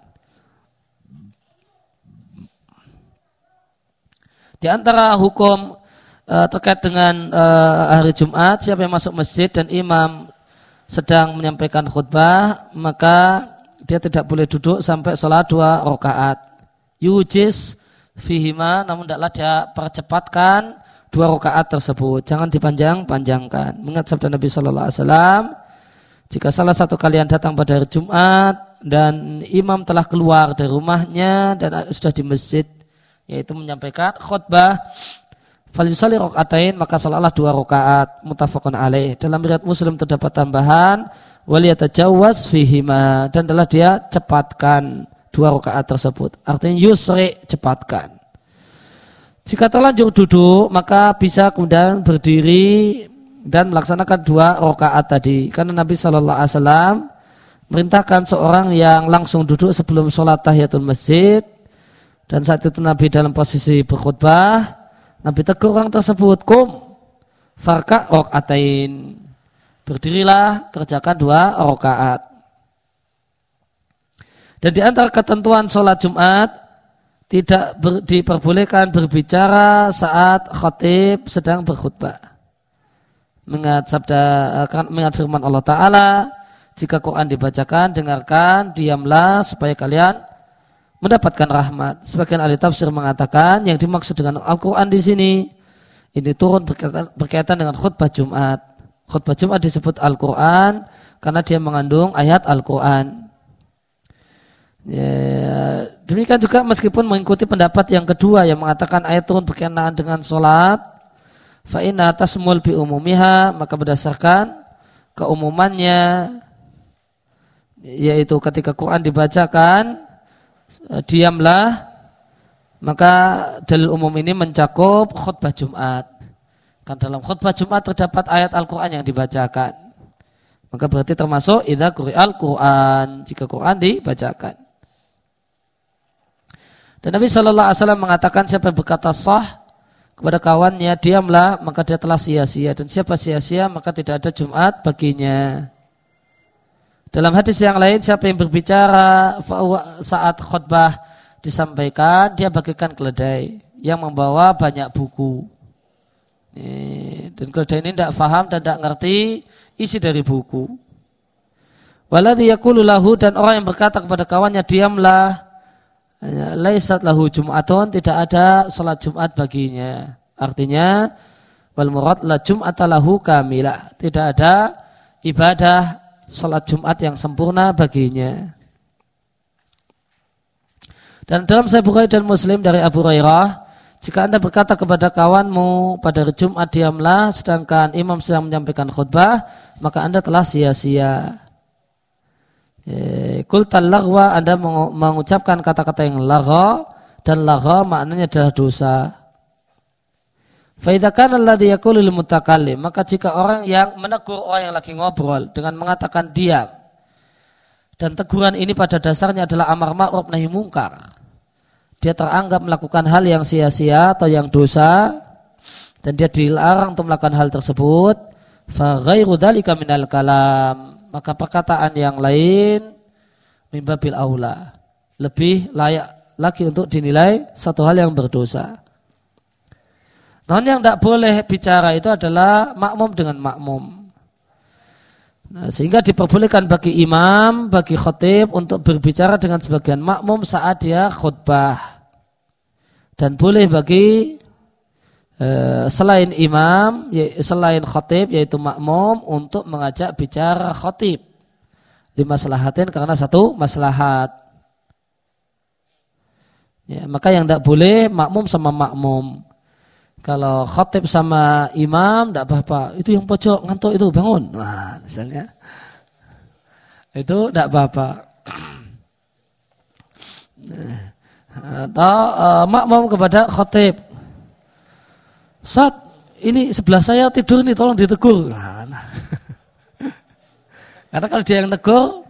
Di antara hukum terkait dengan hari Jumat, siapa yang masuk masjid dan imam sedang menyampaikan khutbah, maka dia tidak boleh duduk sampai sholat 2 rakaat. Yujiz fihima, namun tidaklah dia percepatkan 2 rakaat tersebut. Jangan dipanjang-panjangkan. Mengingat sabda Nabi Sallallahu Alaihi Wasallam, jika salah satu kalian datang pada hari Jumat dan imam telah keluar dari rumahnya dan sudah di masjid, yaitu menyampaikan khutbah, falyusalli rakaatain, maka salatlah 2 rakaat. Muttafaqun alaih. Dalam riwayat Muslim terdapat tambahan waliyatajawwaz fihima, dan adalah dia cepatkan 2 rakaat tersebut. Artinya yusri, cepatkan. Jika terlanjur duduk, maka bisa kemudian berdiri dan melaksanakan 2 rakaat tadi. Karena Nabi Shallallahu Alaihi Wasallam merintahkan seorang yang langsung duduk sebelum sholat tahiyatul masjid, dan saat itu Nabi dalam posisi berkhutbah, Nabi tegur orang tersebut, kum farka rakaatain, berdirilah, kerjakan 2 rakaat. Dan di antara ketentuan sholat Jumat, tidak diperbolehkan berbicara saat khatib sedang berkhutbah. Mengingat firman Allah Ta'ala, jika Quran dibacakan, dengarkan, diamlah supaya kalian mendapatkan rahmat. Sebagian ahli tafsir mengatakan yang dimaksud dengan Al-Quran di sini, ini turun berkaitan dengan khutbah Jumat. Khutbah Jumat disebut Al-Quran karena dia mengandung ayat Al-Quran. Ya, demikian juga meskipun mengikuti pendapat yang kedua yang mengatakan ayat turun berkenaan dengan sholat, fa inna tasmul bi umumiha, maka berdasarkan keumumannya, yaitu ketika Quran dibacakan diamlah, maka dalil umum ini mencakup khutbah Jumat. Kan dalam khutbah Jumat terdapat ayat Al-Quran yang dibacakan, maka berarti termasuk idza quri'al Quran, jika Quran dibacakan. Dan Nabi Shallallahu Alaihi Wasallam mengatakan siapa yang berkata sah kepada kawannya diamlah, maka dia telah sia-sia, dan siapa sia-sia maka tidak ada Jumat baginya. Dalam hadis yang lain, siapa yang berbicara saat khutbah disampaikan, dia bagaikan keledai yang membawa banyak buku. Dan keledai ini tidak faham dan tidak ngerti isi dari buku. Waladhi yaqulu lahu, dan orang yang berkata kepada kawannya diamlah, laisat lahu jum'atun, tidak ada salat Jumat baginya. Artinya wal murad la jum'ata lahu kamilah, tidak ada ibadah salat Jumat yang sempurna baginya. Dan dalam Sahih Bukhari dan Muslim dari Abu Hurairah, jika Anda berkata kepada kawanmu pada hari Jumat diamlah, sedangkan imam sedang menyampaikan khutbah, maka Anda telah sia-sia. Qultal laghwa, Anda mengucapkan kata-kata yang lagha, dan lagha maknanya adalah dosa. Fa idza kana alladhi yaqulu lil mutakallim, maka jika orang yang menegur orang yang lagi ngobrol dengan mengatakan diam, dan teguran ini pada dasarnya adalah amar ma'ruf nahi mungkar, dia teranggap melakukan hal yang sia-sia atau yang dosa, dan dia dilarang untuk melakukan hal tersebut, fa ghairu dzalika minal kalam, maka perkataan yang lain mimbabil aula, lebih layak lagi untuk dinilai satu hal yang berdosa. Namun yang tidak boleh bicara itu adalah makmum dengan makmum. Nah, sehingga diperbolehkan bagi imam, bagi khatib untuk berbicara dengan sebagian makmum saat dia khutbah. Dan boleh bagi selain imam, selain khatib yaitu makmum, untuk mengajak bicara khatib limaslahatin, karena satu maslahat. Ya, maka yang tidak boleh makmum sama makmum. Kalau khatib sama imam tidak apa-apa. Itu yang pojok ngantuk itu bangun. Nah, misalnya itu tidak apa-apa. Atau makmum kepada khatib, Ustaz, ini sebelah saya tidur nih, tolong ditegur. Nah. Karena kalau dia yang negur,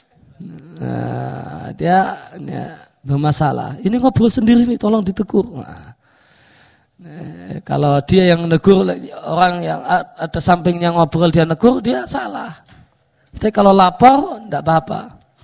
dia bermasalah. Ini ngobrol sendiri nih, tolong ditegur. Kalau dia yang negur, orang yang ada sampingnya ngobrol dia negur, dia salah. Tapi kalau lapor, tidak apa-apa.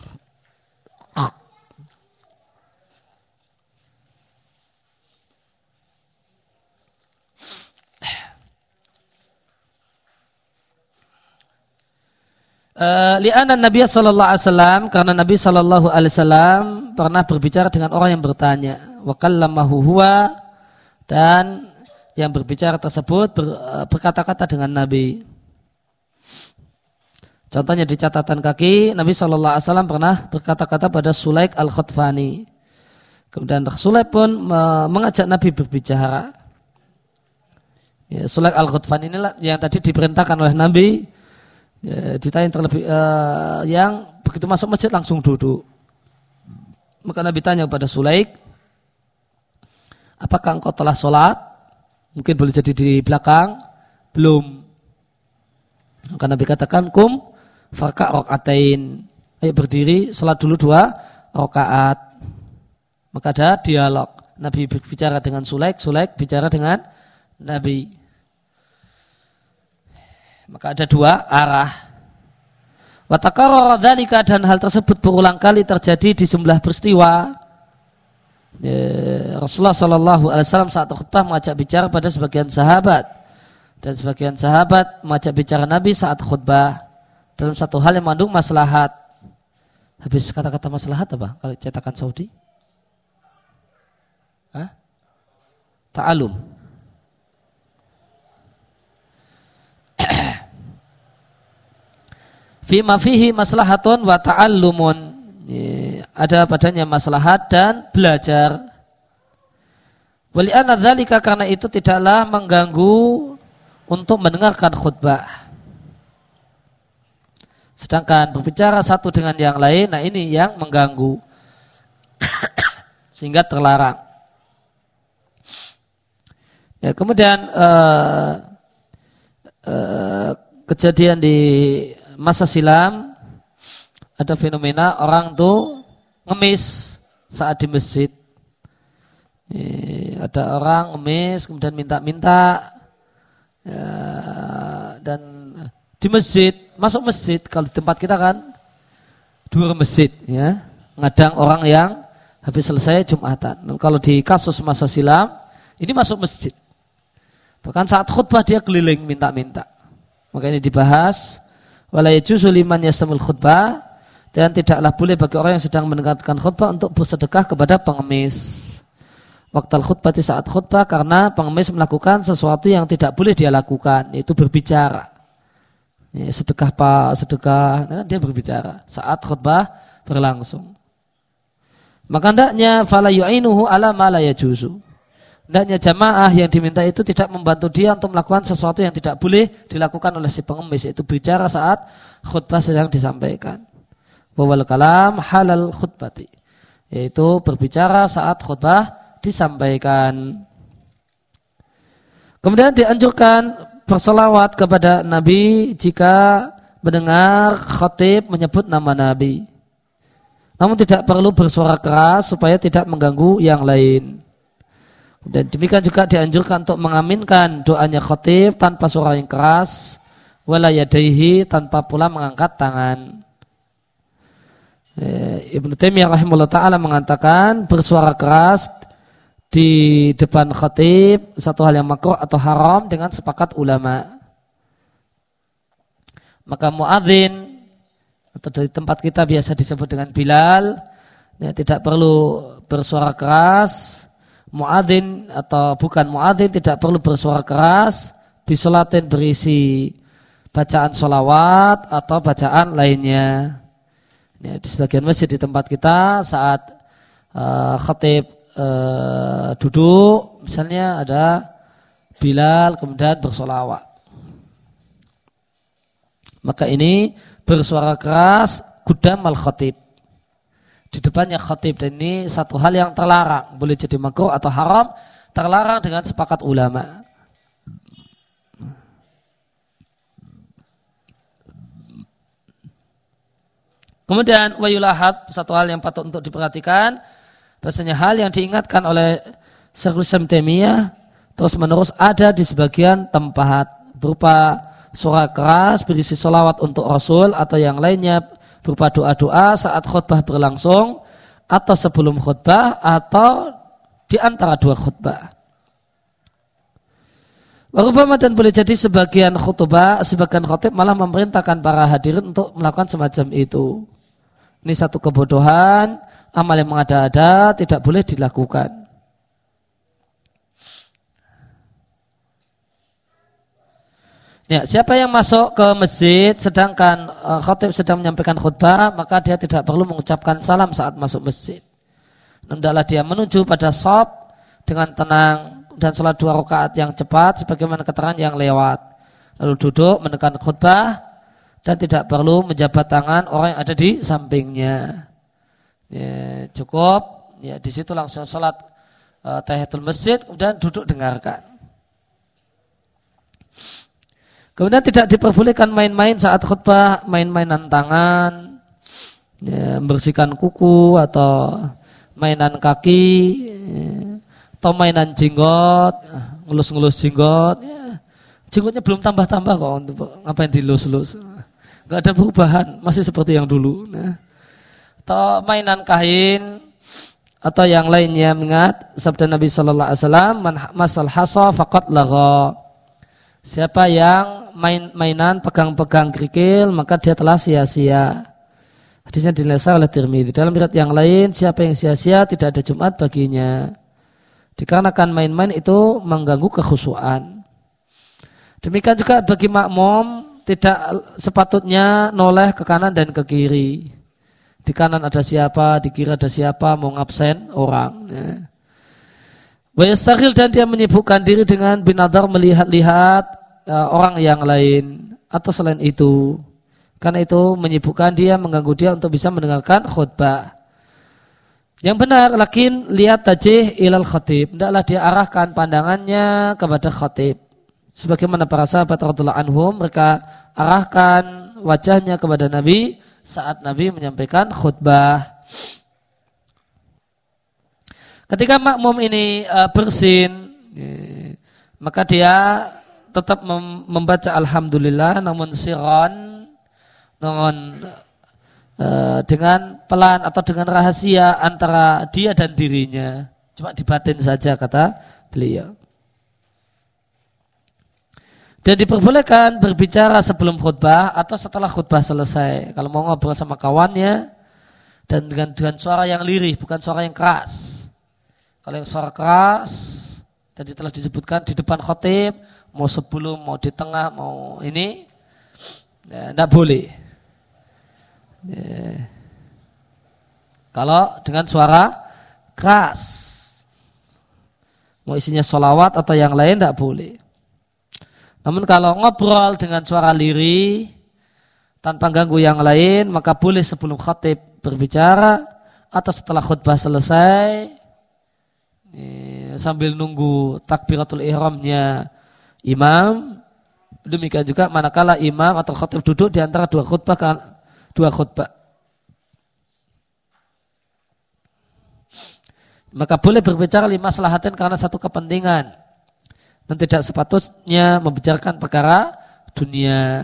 Li'anna Nabi sallallahu alaihi wasallam, karena Nabi sallallahu alaihi wasallam pernah berbicara dengan orang yang bertanya, wa kallamahu huwa, dan yang berbicara tersebut berkata-kata dengan Nabi. Contohnya di catatan kaki, Nabi sallallahu alaihi wasallam pernah berkata-kata pada Sulaik al-Khatfani. Kemudian Sulaik pun mengajak Nabi berbicara. Ya, Sulaik al-Khatfani inilah yang tadi diperintahkan oleh Nabi. Ya, ditanya terlebih yang begitu masuk masjid langsung duduk. Maka Nabi tanya kepada Sulaik, apakah engkau telah sholat? Mungkin boleh jadi di belakang. Belum. Karena Nabi katakan kum farka' rok'atain. Ayo berdiri, salat dulu 2 rakaat. Maka ada dialog. Nabi bicara dengan Sulaik, Sulaik bicara dengan Nabi. Maka ada 2 arah. Wa takarrara dzalika, dan hal tersebut berulang kali terjadi di sejumlah peristiwa. Rasulullah sallallahu alaihi wasallam saat khutbah mengajak bicara pada sebagian sahabat, dan sebagian sahabat mengajak bicara Nabi saat khutbah dalam satu hal yang mengandung maslahat. Habis kata-kata maslahat apa kalau cetakan Saudi? Ta'alum. Fima fihi maslahatun wa ta'allumun. Ada padanya maslahat dan belajar. Wali anna dzalika, karena itu tidaklah mengganggu untuk mendengarkan khutbah. Sedangkan berbicara satu dengan yang lain, nah ini yang mengganggu. Sehingga terlarang. Ya, kemudian kejadian di masa silam, ada fenomena orang tuh ngemis saat di masjid. Ada orang ngemis kemudian minta-minta, ya, dan di masjid, masuk masjid, kalau di tempat kita kan 2 masjid, ya, ngadang orang yang habis selesai Jumatan. Dan kalau di kasus masa silam, ini masuk masjid. Bahkan saat khutbah dia keliling minta-minta. Maka ini dibahas. Wala yajuzu liman yastamil khutbah, dan tidaklah boleh bagi orang yang sedang mendengarkan khutbah untuk bersedekah kepada pengemis. Waktu khutbah di saat khutbah, karena pengemis melakukan sesuatu yang tidak boleh dia lakukan, yaitu berbicara. Ya, sedekah pak, sedekah, nah, dia berbicara saat khutbah berlangsung. Maka hendaknya fala yu'inuhu ala ma la yajuzu. Hendaknya jamaah yang diminta itu tidak membantu dia untuk melakukan sesuatu yang tidak boleh dilakukan oleh si pengemis, yaitu bicara saat khutbah sedang disampaikan. Wal kalam halal khutbati, yaitu berbicara saat khutbah disampaikan. Kemudian dianjurkan berselawat kepada Nabi jika mendengar khatib menyebut nama Nabi. Namun tidak perlu bersuara keras supaya tidak mengganggu yang lain. Dan demikian juga dianjurkan untuk mengaminkan doanya khatib tanpa suara yang keras, wala yadaihi, tanpa pula mengangkat tangan. Ibnu Taimiyah rahimahullah ta'ala mengatakan bersuara keras di depan khatib satu hal yang makruh atau haram dengan sepakat ulama. Maka muadzin, atau dari tempat kita biasa disebut dengan Bilal, ya, tidak perlu bersuara keras. Muadzin atau bukan muadzin tidak perlu bersuara keras. Bisolatin berisi bacaan sholawat atau bacaan lainnya. Ya, di sebagian masjid di tempat kita saat khatib duduk, misalnya ada Bilal kemudian bersolawat, maka ini bersuara keras qudam al-khatib, di depannya khatib, dan ini satu hal yang terlarang, boleh jadi makruh atau haram, terlarang dengan sepakat ulama. Kemudian wayulahat, satu hal yang patut untuk diperhatikan, bahasanya hal yang diingatkan oleh Syekhul Islam Taimiyah terus menerus ada di sebagian tempat, berupa suara keras berisi sholawat untuk Rasul atau yang lainnya, berupa doa-doa saat khutbah berlangsung atau sebelum khutbah atau di antara 2 khutbah. Warubama, dan boleh jadi sebagian khatib malah memerintahkan para hadirin untuk melakukan semacam itu. Ini satu kebodohan, amal yang mengada-ada, tidak boleh dilakukan. Ya, siapa yang masuk ke masjid sedangkan khatib sedang menyampaikan khutbah, maka dia tidak perlu mengucapkan salam saat masuk masjid. Hendaklah dia menuju pada shaf dengan tenang dan sholat 2 rakaat yang cepat sebagaimana keterangan yang lewat. Lalu duduk mendengarkan khutbah dan tidak perlu menjabat tangan orang yang ada di sampingnya. Ya, cukup ya di situ langsung sholat tahiyatul masjid kemudian duduk dengarkan. Kemudian tidak diperbolehkan main-main saat khutbah, main-mainan tangan, ya, membersihkan kuku atau mainan kaki, ya, atau mainan jenggot, ngelus-ngelus jenggot. Ya. Jenggotnya belum tambah-tambah kok, ngapain dilus-lus? Gak ada perubahan, masih seperti yang dulu. Nah. Atau mainan kain atau yang lainnya, mengingat sabda Nabi Sallallahu Alaihi Wasallam, man masal hasa faqad lagha. Siapa yang mainan pegang-pegang kerikil maka dia telah sia-sia. Hadisnya dinilai oleh Tirmidzi. Dalam riwayat yang lain, siapa yang sia-sia tidak ada Jumat baginya. Dikarenakan main-main itu mengganggu kekhusyuan. Demikian juga bagi makmum tidak sepatutnya noleh ke kanan dan ke kiri. Di kanan ada siapa, di kiri ada siapa, mau ngabsen orang. Ya. Wa yastaghil, dan dia menyibukkan diri dengan binadar, melihat-lihat orang yang lain atau selain itu. Karena itu menyibukkan dia, mengganggu dia untuk bisa mendengarkan khutbah. Yang benar, lakin lihat tajih ilal khatib. Hendaklah dia arahkan pandangannya kepada khatib. Sebagaimana para sahabat radhiyallahu anhum, mereka arahkan wajahnya kepada Nabi saat Nabi menyampaikan khutbah. Ketika makmum ini bersin, maka dia tetap membaca alhamdulillah, namun sirran, dengan pelan atau dengan rahasia antara dia dan dirinya. Cuma dibatin saja, kata beliau. Dan diperbolehkan berbicara sebelum khutbah atau setelah khutbah selesai. Kalau mau ngobrol sama kawannya, dan dengan suara yang lirih, bukan suara yang keras. Kalau yang suara keras, tadi telah disebutkan di depan khatib, mau sebelum, mau di tengah, mau ini, ya, tidak boleh. Ya. Kalau dengan suara keras, mau isinya sholawat atau yang lain, tidak boleh. Namun kalau ngobrol dengan suara lirih, tanpa ganggu yang lain, maka boleh sebelum khatib berbicara atau setelah khutbah selesai, sambil nunggu takbiratul ihramnya imam. Demikian juga manakala imam atau khatib duduk di antara dua khutbah. Maka boleh berbicara lima maslahatin karena satu kepentingan, dan tidak sepatutnya membicarakan perkara dunia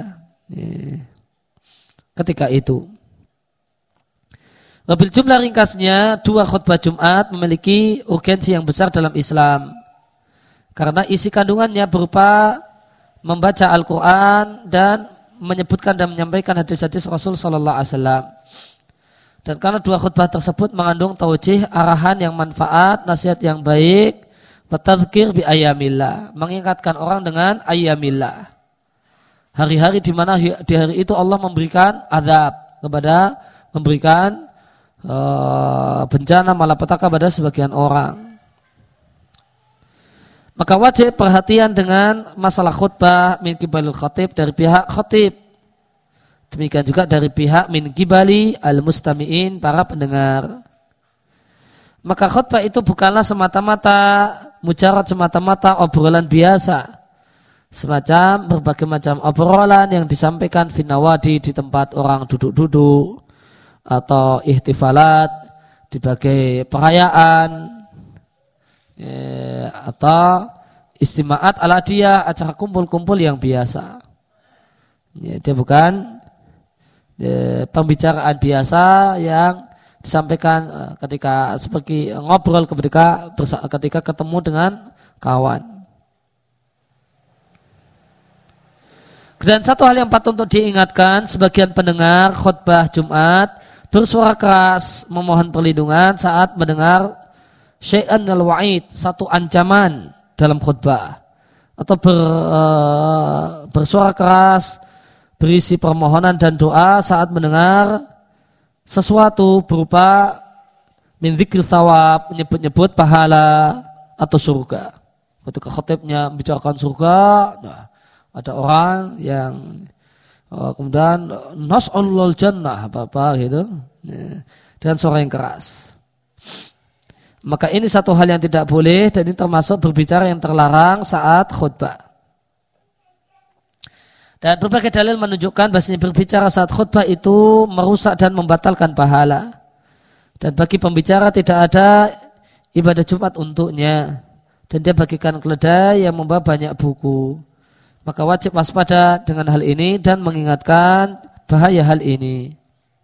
ketika itu. Wabil jumlah ringkasnya, dua khutbah Jumat memiliki urgensi yang besar dalam Islam. Karena isi kandungannya berupa membaca Al-Quran dan menyebutkan dan menyampaikan hadis-hadis Rasul Sallallahu Alaihi Wasallam. Dan karena dua khutbah tersebut mengandung taujih, arahan yang manfaat, nasihat yang baik, bertadzkir bi ayyamillah, mengingatkan orang dengan ayyamillah. Hari-hari di mana di hari itu Allah memberikan azab memberikan bencana malapetaka pada sebagian orang. Maka wajib perhatian dengan masalah khutbah min kibalil khatib, dari pihak khatib. Demikian juga dari pihak min kibali al-mustami'in, para pendengar. Maka khutbah itu bukanlah semata-mata mujarad, semata-mata obrolan biasa. Semacam berbagai macam obrolan yang disampaikan finawadi, di tempat orang duduk-duduk, atau ihtifalat, di bagai perayaan, atau istimaat aladiyah, acara kumpul-kumpul yang biasa. Dia bukan pembicaraan biasa yang disampaikan ketika seperti ngobrol ketika ketemu dengan kawan. Dan satu hal yang patut untuk diingatkan, sebagian pendengar khutbah Jumat bersuara keras memohon perlindungan saat mendengar syai'an al-wa'id, satu ancaman dalam khutbah, atau bersuara keras berisi permohonan dan doa saat mendengar sesuatu berupa min dzikr thawab, menyebut-nyebut pahala atau surga. Ketika khatibnya membicarakan surga, nah, ada orang yang kemudian nas'alul jannah apa gitu, dengan suara yang keras. Maka ini satu hal yang tidak boleh, dan ini termasuk berbicara yang terlarang saat khutbah. Dan berbagai dalil menunjukkan bahasanya berbicara saat khutbah itu merusak dan membatalkan pahala. Dan bagi pembicara tidak ada ibadah Jumat untuknya. Dan dia bagikan keledai yang membawa banyak buku. Maka wajib waspada dengan hal ini dan mengingatkan bahaya hal ini.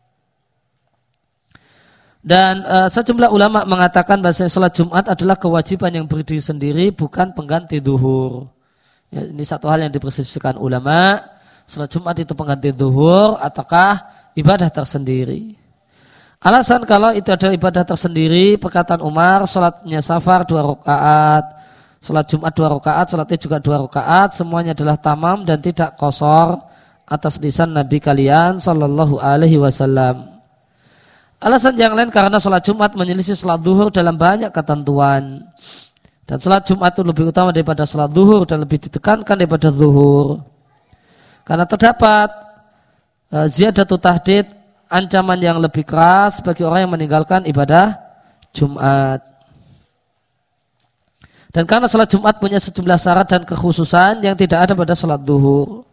Dan sejumlah ulama mengatakan bahwa salat Jumat adalah kewajiban yang berdiri sendiri, bukan pengganti zuhur. Ya, ini satu hal yang diperselisihkan ulama. Salat Jumat itu pengganti zuhur ataukah ibadah tersendiri? Alasan kalau itu adalah ibadah tersendiri, perkataan Umar, salatnya safar 2 rakaat, salat Jumat 2 rakaat, salatnya juga 2 rakaat, semuanya adalah tamam dan tidak qashar atas lisan Nabi kalian sallallahu alaihi wasallam. Alasan yang lain karena sholat Jumat menyelisih sholat zuhur dalam banyak ketentuan. Dan sholat Jumat itu lebih utama daripada sholat zuhur dan lebih ditekankan daripada zuhur. Karena terdapat ziyadatu tahdid, ancaman yang lebih keras bagi orang yang meninggalkan ibadah Jumat. Dan karena sholat Jumat punya sejumlah syarat dan kekhususan yang tidak ada pada sholat zuhur.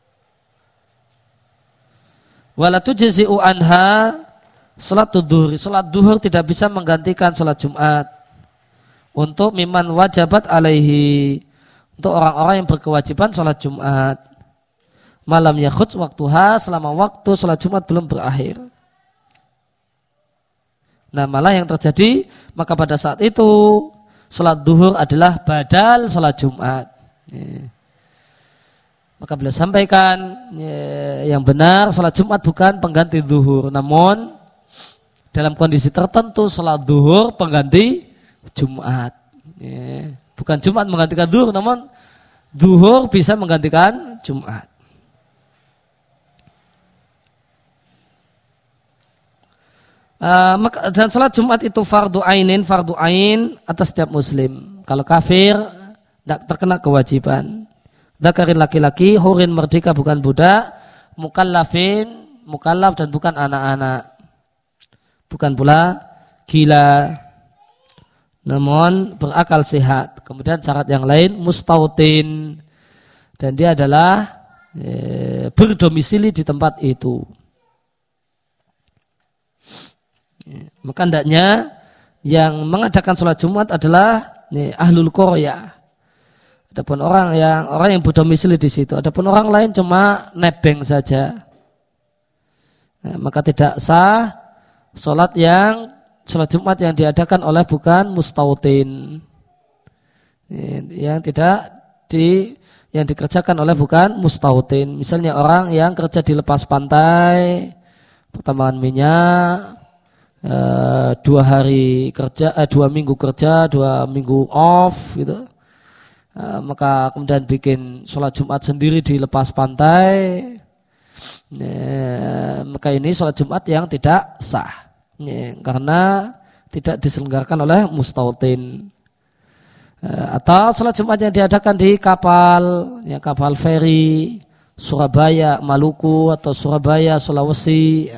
Wala tujzi'u anha salat duhur tidak bisa menggantikan salat Jumat. Untuk miman wajabat alaihi, untuk orang-orang yang berkewajiban salat Jumat. Malam yakhudz waktuha, selama waktu salat Jumat belum berakhir. Nah, malah yang terjadi, maka pada saat itu salat duhur adalah badal salat Jumat. Maka beliau sampaikan yang benar, salat Jumat bukan pengganti duhur, namun dalam kondisi tertentu salat zuhur pengganti Jumat. Bukan Jumat menggantikan zuhur, namun zuhur bisa menggantikan Jumat. Dan salat Jumat itu fardu ain atas setiap muslim. Kalau kafir tidak terkena kewajiban. Dzakarin laki-laki, hurin merdeka bukan budak, mukallaf dan bukan anak-anak. Bukan pula gila, namun berakal sehat. Kemudian syarat yang lain mustautin, dan dia adalah berdomisili di tempat itu. Maka hendaknya yang mengadakan sholat Jumat adalah ahlul qaryah. Adapun orang yang berdomisili di situ. Adapun orang lain cuma nebeng saja. Maka tidak sah sholat Jumat yang diadakan oleh bukan mustautin, yang dikerjakan oleh bukan mustautin. Misalnya orang yang kerja di lepas pantai, pertambangan minyak, 2 minggu kerja, 2 minggu off, gitu. Maka kemudian bikin sholat Jumat sendiri di lepas pantai. Maka ini sholat Jumat yang tidak sah. Karena tidak diselenggarakan oleh mustautin. Atau sholat Jumat yang diadakan di kapal feri Surabaya, Maluku atau Surabaya, Sulawesi,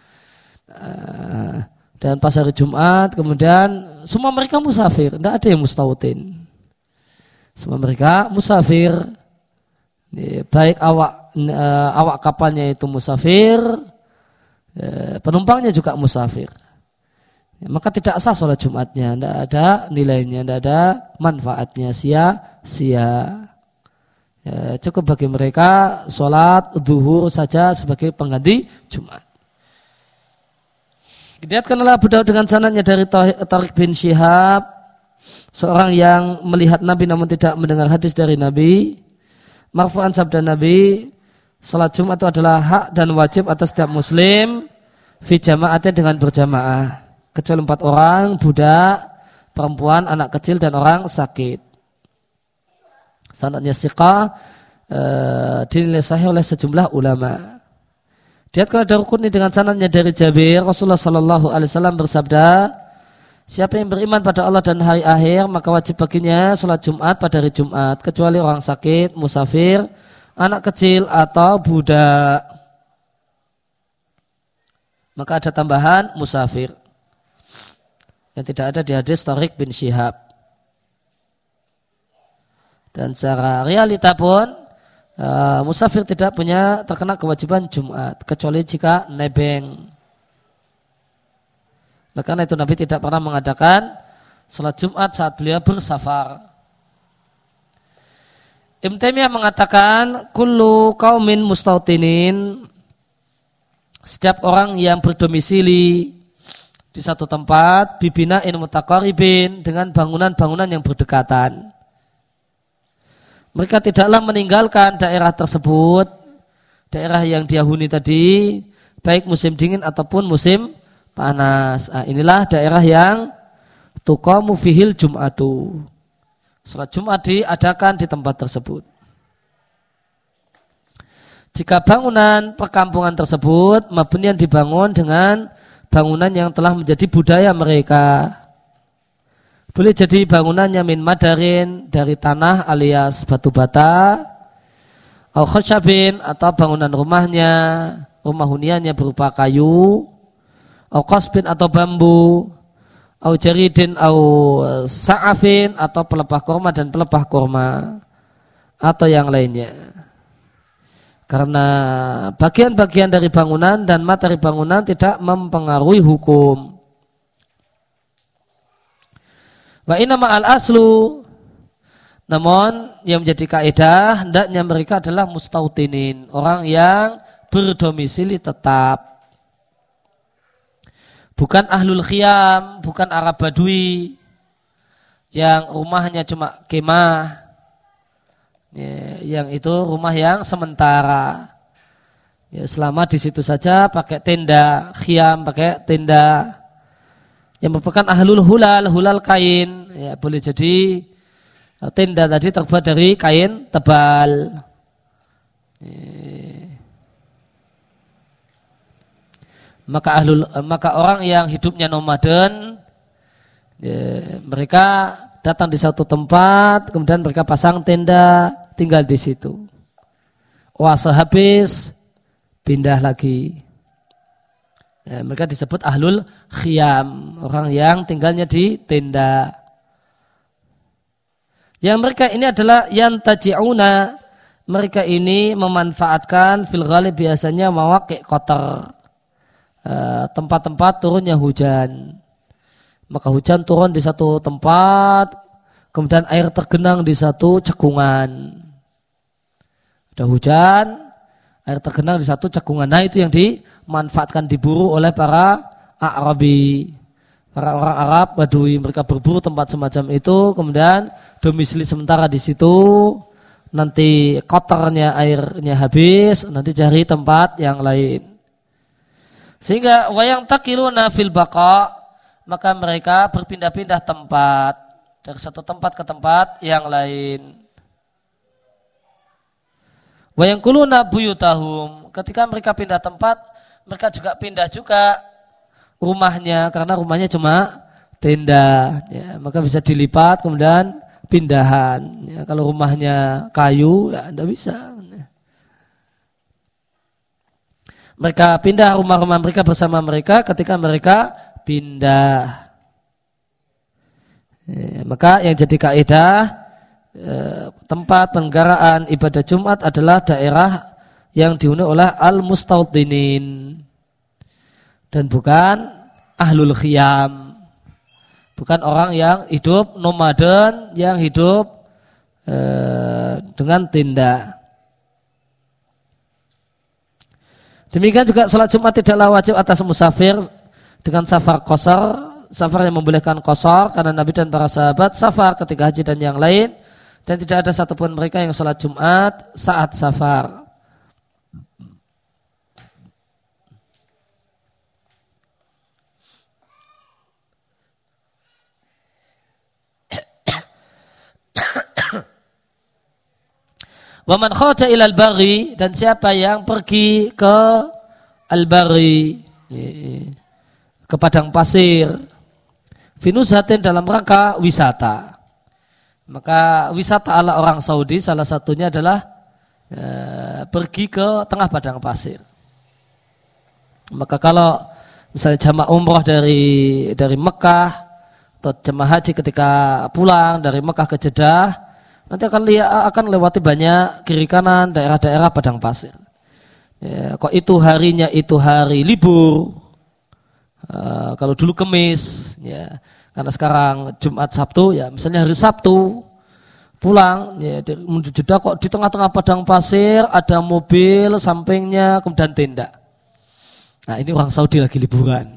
dan pas hari Jumat kemudian semua mereka musafir, tidak ada yang mustautin. Semua mereka musafir, baik awak kapalnya itu musafir, penumpangnya juga musafir. Maka tidak sah sholat Jumatnya, tidak ada nilainya, tidak ada manfaatnya, sia-sia. Cukup bagi mereka sholat zuhur saja sebagai pengganti Jumat. Dilihatkan oleh Abu Daud dengan sanadnya dari Tariq bin Syihab, seorang yang melihat Nabi namun tidak mendengar hadis dari Nabi. Marfu'an sabda Nabi, salat Jumat itu adalah hak dan wajib atas setiap muslim fi jama'atnya dengan berjamaah, kecuali 4 orang, budak, perempuan, anak kecil dan orang sakit. Sanadnya siqah, dinilai sahih oleh sejumlah ulama. Dilihatkan ada Rukuni dengan sanadnya dari Jabir, Rasulullah sallallahu alaihi wasallam bersabda, siapa yang beriman pada Allah dan hari akhir, maka wajib baginya salat Jumat pada hari Jumat, kecuali orang sakit, musafir, anak kecil atau budak. Maka ada tambahan musafir yang tidak ada di hadis Tariq bin Syihab. Dan secara realita pun musafir tidak punya terkena kewajiban Jumat kecuali jika nebeng. Karena itu Nabi tidak pernah mengadakan salat Jumat saat beliau bersafar. Ibnu Taimiyah mengatakan kullu qaumin mustautinin, setiap orang yang berdomisili di satu tempat bibina'in mutaqarribin, dengan bangunan-bangunan yang berdekatan. Mereka tidaklah meninggalkan daerah tersebut, daerah yang dia huni tadi, baik musim dingin ataupun musim panas. Inilah daerah yang tuqamu fihil jum'atu. Salat Jumat diadakan di tempat tersebut. Jika bangunan perkampungan tersebut mabniyan dibangun dengan bangunan yang telah menjadi budaya mereka, boleh jadi bangunannya min madarin, dari tanah alias batu bata, au khasyabin, atau bangunan rumahnya, rumah huniannya berupa kayu, au qasbin, atau bambu, au jaridin, au sa'afin, atau pelepah kurma dan pelepah kurma, atau yang lainnya. Karena bagian-bagian dari bangunan dan materi bangunan tidak mempengaruhi hukum. Wa inna ma'al aslu, namun yang menjadi kaidah hendaknya mereka adalah mustautinin, orang yang berdomisili tetap. Bukan ahlul khiyam, bukan Arab Badui yang rumahnya cuma kemah, yang itu rumah yang sementara. Selama di situ saja pakai tenda, khiyam pakai tenda. Yang merupakan ahlul hulal kain, boleh jadi tenda tadi terbuat dari kain tebal. Maka orang yang hidupnya nomaden, mereka datang di satu tempat, kemudian mereka pasang tenda, tinggal di situ. Puasa habis, pindah lagi. Mereka disebut ahlul khiyam, orang yang tinggalnya di tenda. Yang mereka ini adalah yantaji'una, mereka ini memanfaatkan fil ghalib biasanya mawaqi' qatar, tempat-tempat turunnya hujan. Maka hujan turun di satu tempat, kemudian air tergenang di satu cekungan. Ada hujan, air tergenang di satu cekungan. Nah, itu yang dimanfaatkan, diburu oleh para Arabi, para orang Arab Badui. Mereka berburu tempat semacam itu, kemudian domisili sementara di situ. Nanti kotornya airnya habis, nanti cari tempat yang lain. Sehingga wayang takiluna fil baqa, maka mereka berpindah-pindah tempat dari satu tempat ke tempat yang lain. Wayang kuluna buyutahum, ketika mereka pindah tempat, mereka juga pindah juga rumahnya, karena rumahnya cuma tenda, ya, maka bisa dilipat kemudian pindahan. Ya, kalau rumahnya kayu, ya tidak bisa. Mereka pindah rumah-rumah mereka bersama mereka ketika mereka pindah. Maka yang jadi kaidah, tempat penyelenggaraan ibadah Jumat adalah daerah yang dihuni oleh al-mustautinin dan bukan ahlul khiyam, bukan orang yang hidup nomaden, yang hidup dengan tenda. Demikian juga salat Jumat tidaklah wajib atas musafir dengan safar qasar, safar yang membolehkan qasar, karena Nabi dan para sahabat safar ketika haji dan yang lain, dan tidak ada satupun mereka yang salat Jumat saat safar. Wa man kharaja ila al-baghi, dan siapa yang pergi ke al-baghi, ke padang pasir, finuzhatin, dalam rangka wisata. Maka wisata ala orang Saudi salah satunya adalah pergi ke tengah padang pasir. Maka kalau misalnya jamaah umrah dari Mekah atau jemaah haji ketika pulang dari Mekah ke Jeddah, nanti akan lewati banyak kiri kanan daerah-daerah padang pasir. Ya, kok itu harinya itu hari libur. Kalau dulu Kamis, ya, karena sekarang Jumat Sabtu, ya misalnya hari Sabtu pulang, ya menuju Jeddah kok di tengah-tengah padang pasir ada mobil sampingnya kemudian tenda. Nah ini orang Saudi lagi liburan.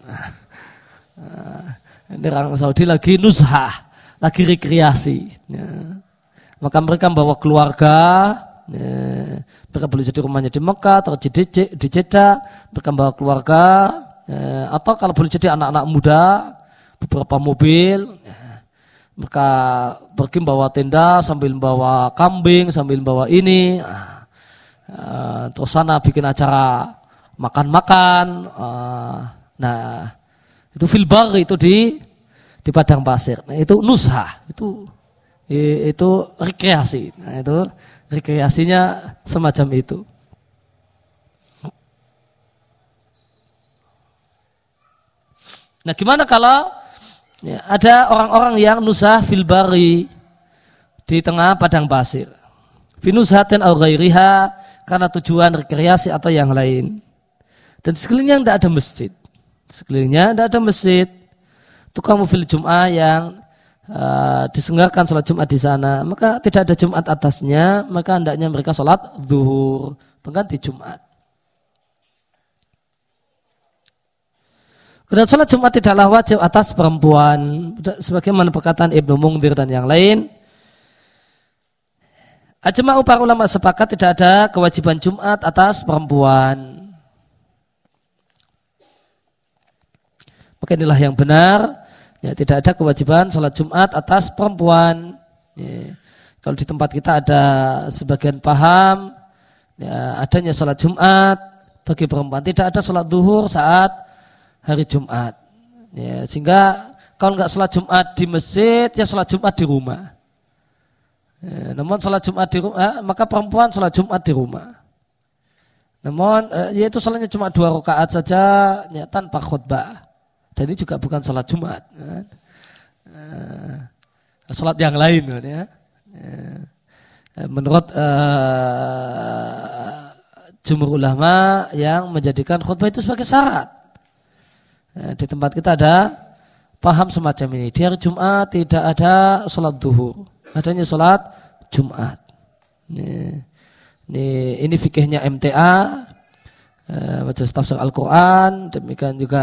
Ini orang Saudi lagi nuzhah, lagi rekreasi. Ya. Maka mereka membawa keluarga, ya, mereka boleh jadi rumahnya di Mekah atau di Jeddah, mereka membawa keluarga. Atau kalau boleh jadi anak-anak muda, beberapa mobil, mereka pergi bawa tenda sambil bawa kambing, sambil bawa ini, terus sana bikin acara makan-makan. Nah itu filbar itu di padang pasir. Nah itu nuzhah, itu rekreasi. Nah itu rekreasinya semacam itu. Nah gimana kalau ya, ada orang-orang yang nuzhah fil bari di tengah padang pasir. Fi nuzhatin aw ghairiha karena tujuan rekreasi atau yang lain. Dan sekelilingnya tidak ada masjid. Sekelilingnya tidak ada masjid. Tukamu fil Jum'ah yang diselenggarakan salat Jumat di sana, maka tidak ada Jumat atasnya, maka hendaknya mereka salat zuhur pengganti Jumat. Kemudian salat Jumat tidaklah wajib atas perempuan, sebagaimana perkataan Ibnu Mungdir dan yang lain. Ajma'u para ulama sepakat tidak ada kewajiban Jumat atas perempuan. Maka inilah yang benar, ya, tidak ada kewajiban salat Jumat atas perempuan. Ya, kalau di tempat kita ada sebagian paham, ya, adanya salat Jumat bagi perempuan, tidak ada salat zuhur saat hari Jumat, ya, sehingga kalau nggak sholat Jumat di masjid, ya sholat Jumat di rumah. Ya, namun sholat Jumat di rumah, maka perempuan sholat Jumat di rumah. Namun, yaitu sholatnya cuma 2 rakaat saja, ya, tanpa khutbah. Dan ini juga bukan sholat Jumat. Ya. Sholat yang lain, ya. Menurut jumhur ulama yang menjadikan khutbah itu sebagai syarat. Di tempat kita ada paham semacam ini. Di hari Jumat tidak ada sholat zuhur, adanya sholat Jumat. Ini fikihnya MTA, Majelis Tafsir Al-Quran. Demikian juga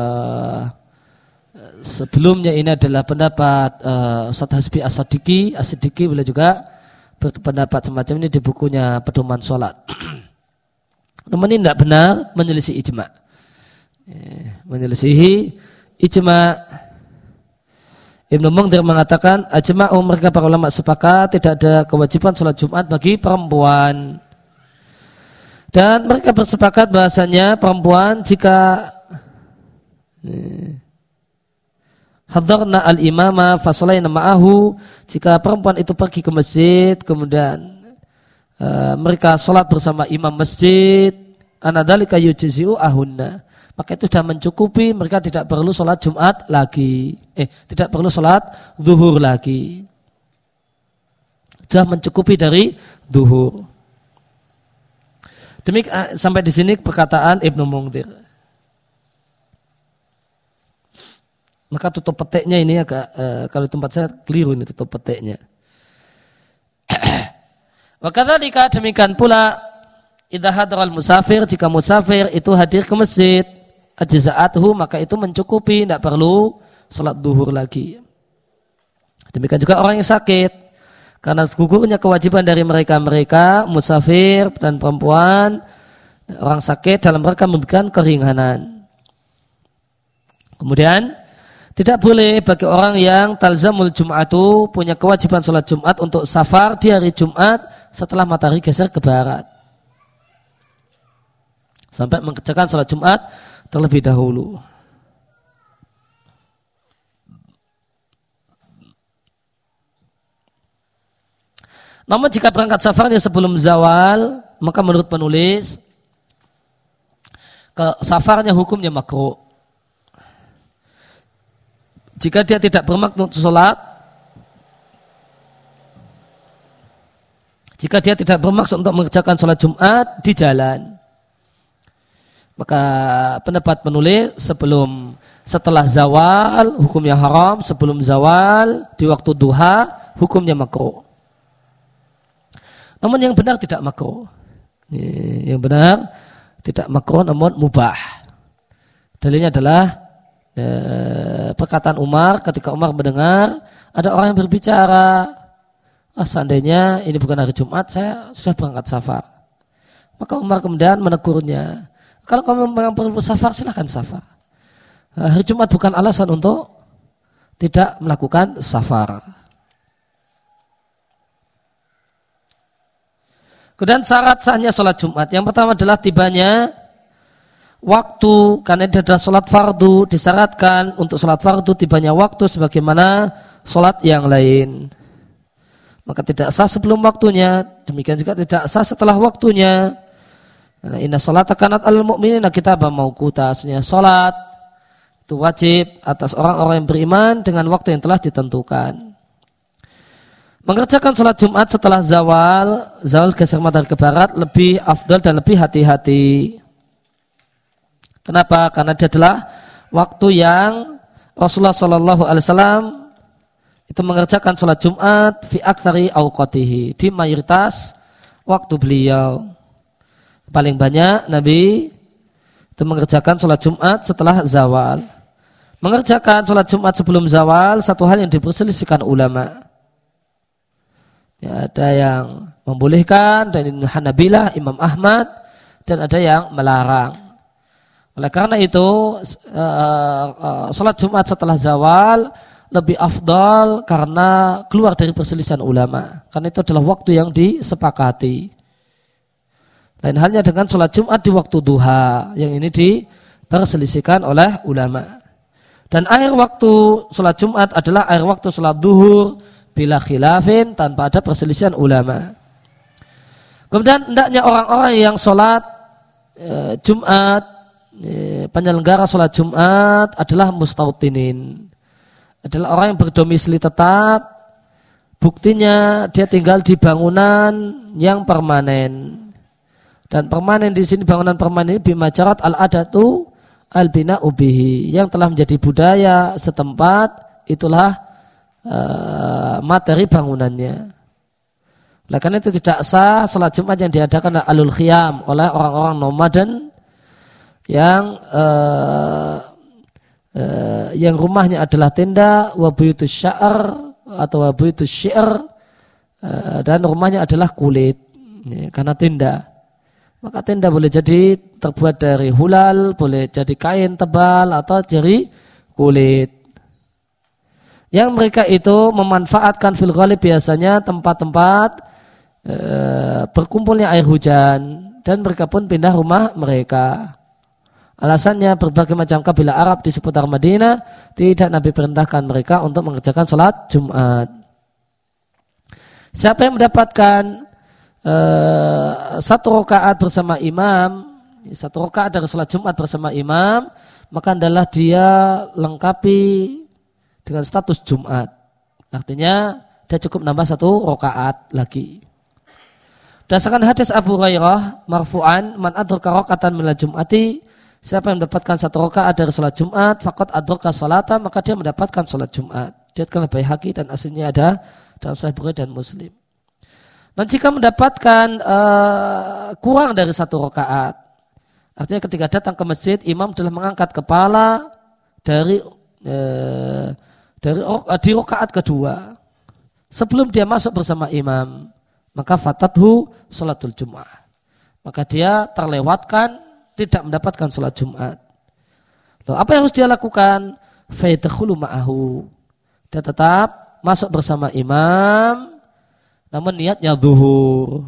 sebelumnya ini adalah pendapat Ustaz Hasbi As-Siddiqi boleh juga berpendapat semacam ini di bukunya Pedoman Sholat. Namun ini tidak benar, menyelisih ijma'. Menyelisihi ijma'. Ibnu Mungdir mengatakan ajma'u mereka para ulama sepakat tidak ada kewajiban sholat Jumat bagi perempuan. Dan mereka bersepakat bahasanya perempuan jika hadarna al-imama fasolaina ma'ahu, jika perempuan itu pergi ke masjid kemudian mereka sholat bersama imam masjid, anadzalika yujzi'u ahunna, maka itu sudah mencukupi, mereka tidak perlu sholat Jumat lagi. Tidak perlu sholat zuhur lagi. Sudah mencukupi dari zuhur. Demikian sampai di sini perkataan Ibnu Mungdir. Maka tutup petiknya ini agak, kalau di tempat saya keliru ini tutup petiknya. Wakadzalika demikian pula idza hadaral musafir, jika musafir itu hadir ke masjid, ajza'atuhu, maka itu mencukupi, tidak perlu sholat zuhur lagi. Demikian juga orang yang sakit, karena gugurnya kewajiban dari mereka musafir dan perempuan, orang sakit dalam rangka memberikan keringanan. Kemudian tidak boleh bagi orang yang talzamul jum'atu, punya kewajiban sholat Jumat untuk safar di hari Jumat setelah matahari geser ke barat, sampai mengerjakan sholat Jumat terlebih dahulu. Namun jika berangkat safarnya sebelum zawal, maka menurut penulis safarnya hukumnya makruh. Jika dia tidak bermaksud sholat Jika dia tidak bermaksud untuk mengerjakan sholat Jumat di jalan, maka pendapat penulis setelah zawal hukumnya haram, sebelum zawal di waktu duha hukumnya makruh. Namun yang benar tidak makruh. Yang benar tidak makruh namun mubah. Dalilnya adalah perkataan Umar ketika Umar mendengar ada orang yang berbicara, seandainya ini bukan hari Jumat saya sudah berangkat safar. Maka Umar kemudian menegurnya, kalau kamu memang perlu safar silahkan safar. Hari Jumat bukan alasan untuk tidak melakukan safar. Kemudian syarat sahnya sholat Jumat. Yang pertama adalah tibanya waktu, karena ini adalah sholat fardu, disyaratkan untuk sholat fardu tibanya waktu sebagaimana sholat yang lain. Maka tidak sah sebelum waktunya, demikian juga tidak sah setelah waktunya. Inna sholata kanat alal mu'minina kitaban mauquta. Artinya sholat itu wajib atas orang-orang yang beriman dengan waktu yang telah ditentukan. Mengerjakan sholat Jumat setelah zawal geser matahari ke barat lebih afdal dan lebih hati-hati. Kenapa? Karena dia adalah waktu yang Rasulullah SAW itu mengerjakan sholat Jumat fi aktsari awqatihi, di mayoritas waktu beliau. Paling banyak Nabi itu mengerjakan sholat Jumat setelah zawal. Mengerjakan sholat Jumat sebelum zawal satu hal yang diperselisihkan ulama. Ya, ada yang membolehkan dan Hanabilah, Imam Ahmad, dan ada yang melarang. Oleh karena itu sholat Jumat setelah zawal lebih afdal karena keluar dari perselisihan ulama. Karena itu adalah waktu yang disepakati. Lain halnya dengan sholat Jumat di waktu duha, yang ini diperselisihkan oleh ulama. Dan akhir waktu sholat Jumat adalah akhir waktu sholat duhur bila khilafin, tanpa ada perselisihan ulama. Kemudian hendaknya orang-orang yang sholat Jumat, penyelenggara sholat Jumat adalah mustautinin, adalah orang yang berdomisili tetap. Buktinya dia tinggal di bangunan yang permanen. Dan permanen di sini, bangunan permanen ini bimajarat al-adatu al-bina'u bihi, yang telah menjadi budaya setempat, itulah materi bangunannya. Oleh karena itu tidak sah sholat Jumat yang diadakan alul khiyam oleh orang-orang nomaden yang rumahnya adalah tenda, wabuyutus sya'ar atau wabuyutus syi'r, dan rumahnya adalah kulit, karena tenda. Maka tenda boleh jadi terbuat dari hulal, boleh jadi kain tebal atau dari kulit. Yang mereka itu memanfaatkan fil ghalib biasanya tempat-tempat berkumpulnya air hujan, dan mereka pun pindah rumah mereka. Alasannya berbagai macam kabilah Arab di seputar Madinah tidak Nabi perintahkan mereka untuk mengerjakan sholat Jumat. Siapa yang mendapatkan satu rakaat bersama imam, satu rakaat dari sholat Jumat bersama imam, maka adalah dia lengkapi dengan status Jumat. Artinya dia cukup nambah satu rakaat lagi. Berdasarkan hadis Abu Hurairah marfu'an, man adraka raka'atan minal jum'ati, siapa yang mendapatkan satu rakaat dari salat Jumat, faqad adraka salata, maka dia mendapatkan salat Jumat. Diriwayatkan oleh Baihaqi dan aslinya ada dalam Sahih Bukhari dan Muslim. Dan jika mendapatkan kurang dari satu rakaat, artinya ketika datang ke masjid, imam telah mengangkat kepala dari di rakaat kedua sebelum dia masuk bersama imam, maka fatathu sholatul Jum'ah, maka dia terlewatkan, tidak mendapatkan sholat Jumat. Lalu apa yang harus dia lakukan? Fayadkhulu ma'ahu, dia tetap masuk bersama imam, namun niatnya zuhur.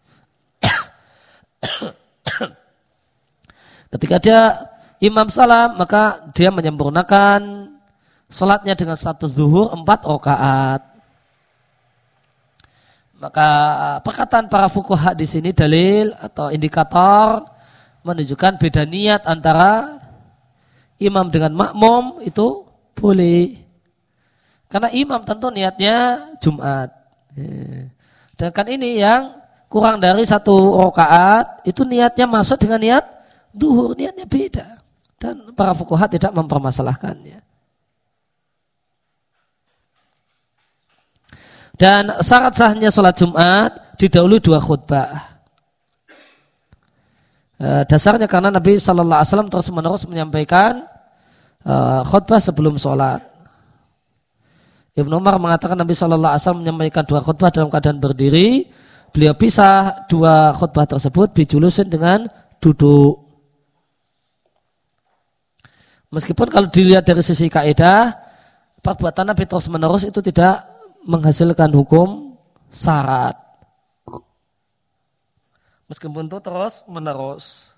Ketika dia imam salam, maka dia menyempurnakan sholatnya dengan status zuhur 4 rakaat. Maka perkataan para fuqaha di sini dalil atau indikator menunjukkan beda niat antara imam dengan makmum itu boleh. Karena imam tentu niatnya Jumat. Sedangkan ini yang kurang dari 1 rakaat itu niatnya masuk dengan niat zuhur, niatnya beda. Dan para fuqaha tidak mempermasalahkannya. Dan syarat sahnya sholat Jumat didahului 2 khutbah. Dasarnya karena Nabi Sallallahu Alaihi Wasallam terus menerus menyampaikan khutbah sebelum sholat. Ibnu Umar mengatakan Nabi Sallallahu Alaihi Wasallam menyampaikan 2 khutbah dalam keadaan berdiri. Beliau pisah 2 khutbah tersebut bijulusin dengan duduk. Meskipun kalau dilihat dari sisi kaidah, perbuatan Nabi terus menerus itu tidak menghasilkan hukum syarat. Meskipun itu terus menerus.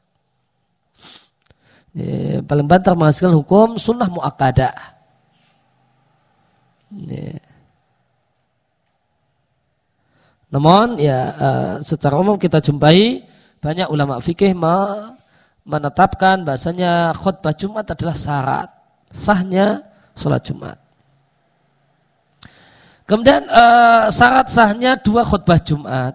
Paling banter menghasilkan hukum sunnah muakkadah. Namun secara umum kita jumpai banyak ulama fikih menetapkan bahasanya khutbah Jumat adalah syarat sahnya sholat Jumat. Kemudian syarat sahnya 2 khutbah Jumat.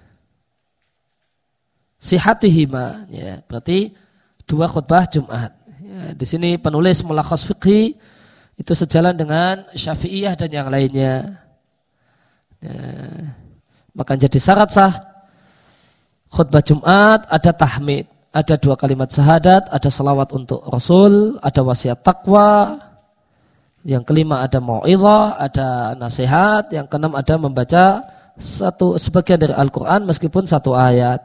Sihatihima, ya, berarti 2 khutbah Jumat. Ya, di sini penulis mulakhas fiqhi itu sejalan dengan Syafi'iyah dan yang lainnya. Ya, maka jadi syarat sah khutbah Jumat ada tahmid, ada 2 kalimat syahadat, ada salawat untuk Rasul, ada wasiat taqwa. Yang kelima ada mau'izah, ada nasihat. Yang keenam ada membaca sebagian dari Al-Quran meskipun 1 ayat.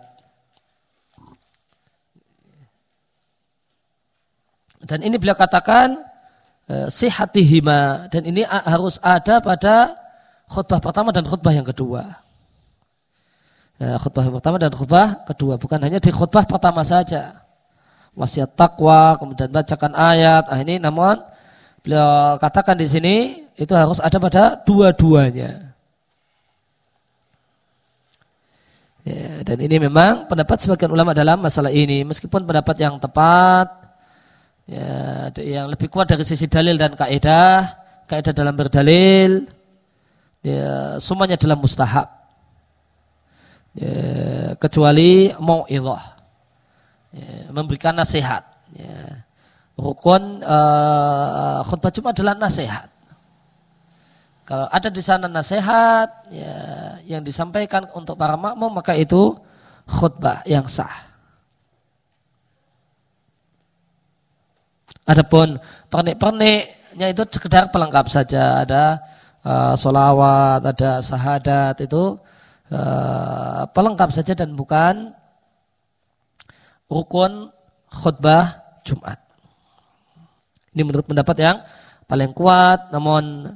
Dan ini beliau katakan sihatihima. Dan ini harus ada pada khutbah pertama dan khutbah yang kedua. Khutbah pertama dan khutbah kedua. Bukan hanya di khutbah pertama saja. Wasiat taqwa, kemudian bacakan ayat. Ini namun beliau katakan di sini itu harus ada pada dua-duanya. Ya, dan ini memang pendapat sebagian ulama dalam masalah ini. Meskipun pendapat yang tepat, ya, yang lebih kuat dari sisi dalil dan kaidah dalam berdalil, ya, semuanya dalam mustahab. Ya, kecuali mau'izah, ya, memberikan nasihat. Ya. Rukun khutbah Jumat adalah nasihat. Kalau ada di sana nasihat ya, yang disampaikan untuk para makmum, maka itu khutbah yang sah. Adapun pernik-perniknya itu sekedar pelengkap saja. Ada sholawat, ada syahadat, itu pelengkap saja dan bukan rukun khutbah Jumat. Ini menurut pendapat yang paling kuat, namun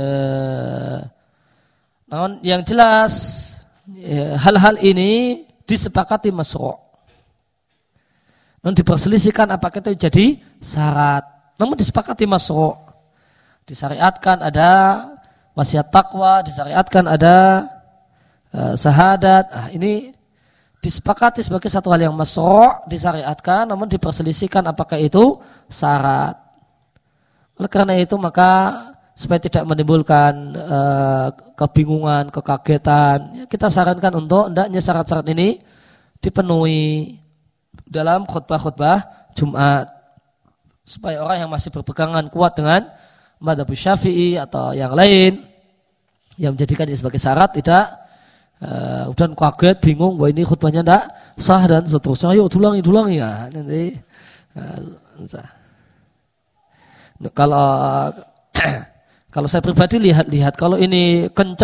yang jelas hal-hal ini disepakati masyru'. Namun diperselisihkan apakah itu jadi syarat. Namun disepakati masyru'. Disyariatkan ada wasiat taqwa, disyariatkan ada syahadat. Ini disepakati sebagai satu hal yang masyru', disyariatkan, namun diperselisihkan apakah itu syarat. Oleh karena itu maka supaya tidak menimbulkan kebingungan, kekagetan, kita sarankan untuk hendaknya syarat-syarat ini dipenuhi dalam khutbah-khutbah Jumat, supaya orang yang masih berpegangan kuat dengan mazhab Syafi'i atau yang lain yang menjadikan ini sebagai syarat tidak dan kaget, bingung, wah ini khutbahnya tidak sah dan seterusnya. Ayo dulangi ya nanti. Kalau saya pribadi lihat kalau ini kencang,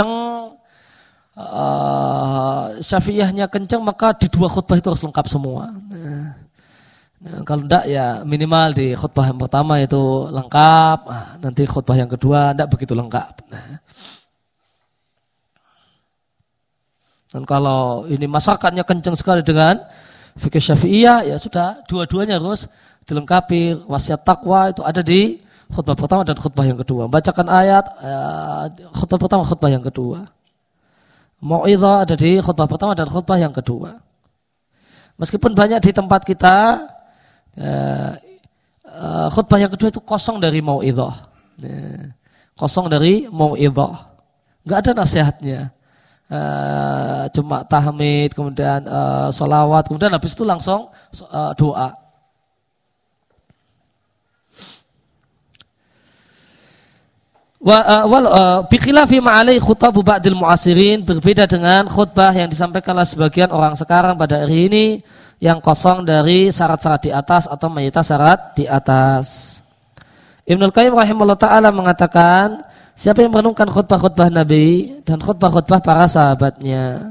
Syafi'iyahnya kencang, maka di 2 khutbah itu harus lengkap semua. Kalau tidak ya minimal di khutbah yang pertama itu lengkap, nanti khutbah yang kedua tidak begitu lengkap. Dan kalau ini masyarakatnya kencang sekali dengan fikih Syafi'iyah, ya sudah dua-duanya harus dilengkapi. Wasiat taqwa itu ada di khutbah pertama dan khutbah yang kedua. Bacakan ayat khutbah pertama, khutbah yang kedua. Mau'izah ada di khutbah pertama dan khutbah yang kedua. Meskipun banyak di tempat kita khutbah yang kedua itu kosong dari mau'izah. Kosong dari mau'izah. Enggak ada nasihatnya. cuma tahmid, kemudian sholawat, kemudian habis itu langsung doa. Bikhilafi ma'alai khutabu ba'dil mu'asirin, berbeda dengan khutbah yang disampaikan oleh sebagian orang sekarang pada hari ini yang kosong dari syarat-syarat di atas atau mayoritas syarat di atas. Ibnul Qayyim rahimahullah ta'ala mengatakan, siapa yang merenungkan khutbah-khutbah Nabi dan khutbah-khutbah para sahabatnya,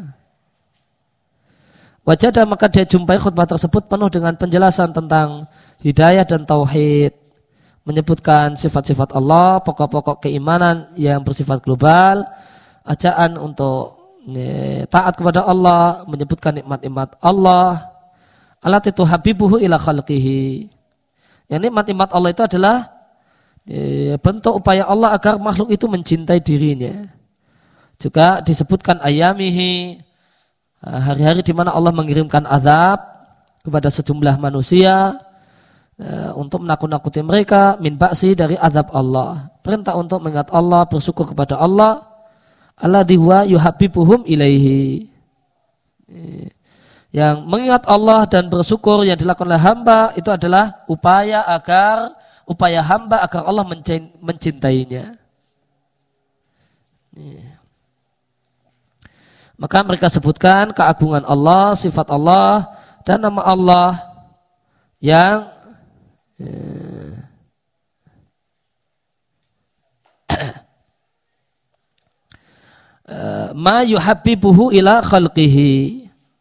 wajadah maka dia jumpai khutbah tersebut penuh dengan penjelasan tentang hidayah dan tauhid, menyebutkan sifat-sifat Allah, pokok-pokok keimanan yang bersifat global, ajaan untuk taat kepada Allah, menyebutkan nikmat-nikmat Allah, alat itu habibuhu ila khalqihi. Yang nikmat-nikmat Allah itu adalah bentuk upaya Allah agar makhluk itu mencintai dirinya. Juga disebutkan ayamihi, hari-hari di mana Allah mengirimkan azab kepada sejumlah manusia untuk menakut-nakuti mereka min ba'si dari azab Allah. Perintah untuk mengingat Allah, bersyukur kepada Allah, alladzi huwa yuhabbibuhum ilaihi. Yang mengingat Allah dan bersyukur yang dilakukan oleh hamba itu adalah upaya hamba agar Allah mencintainya. Maka mereka sebutkan keagungan Allah, sifat Allah dan nama Allah yang ma yuhabbibuhu ila khalqihi,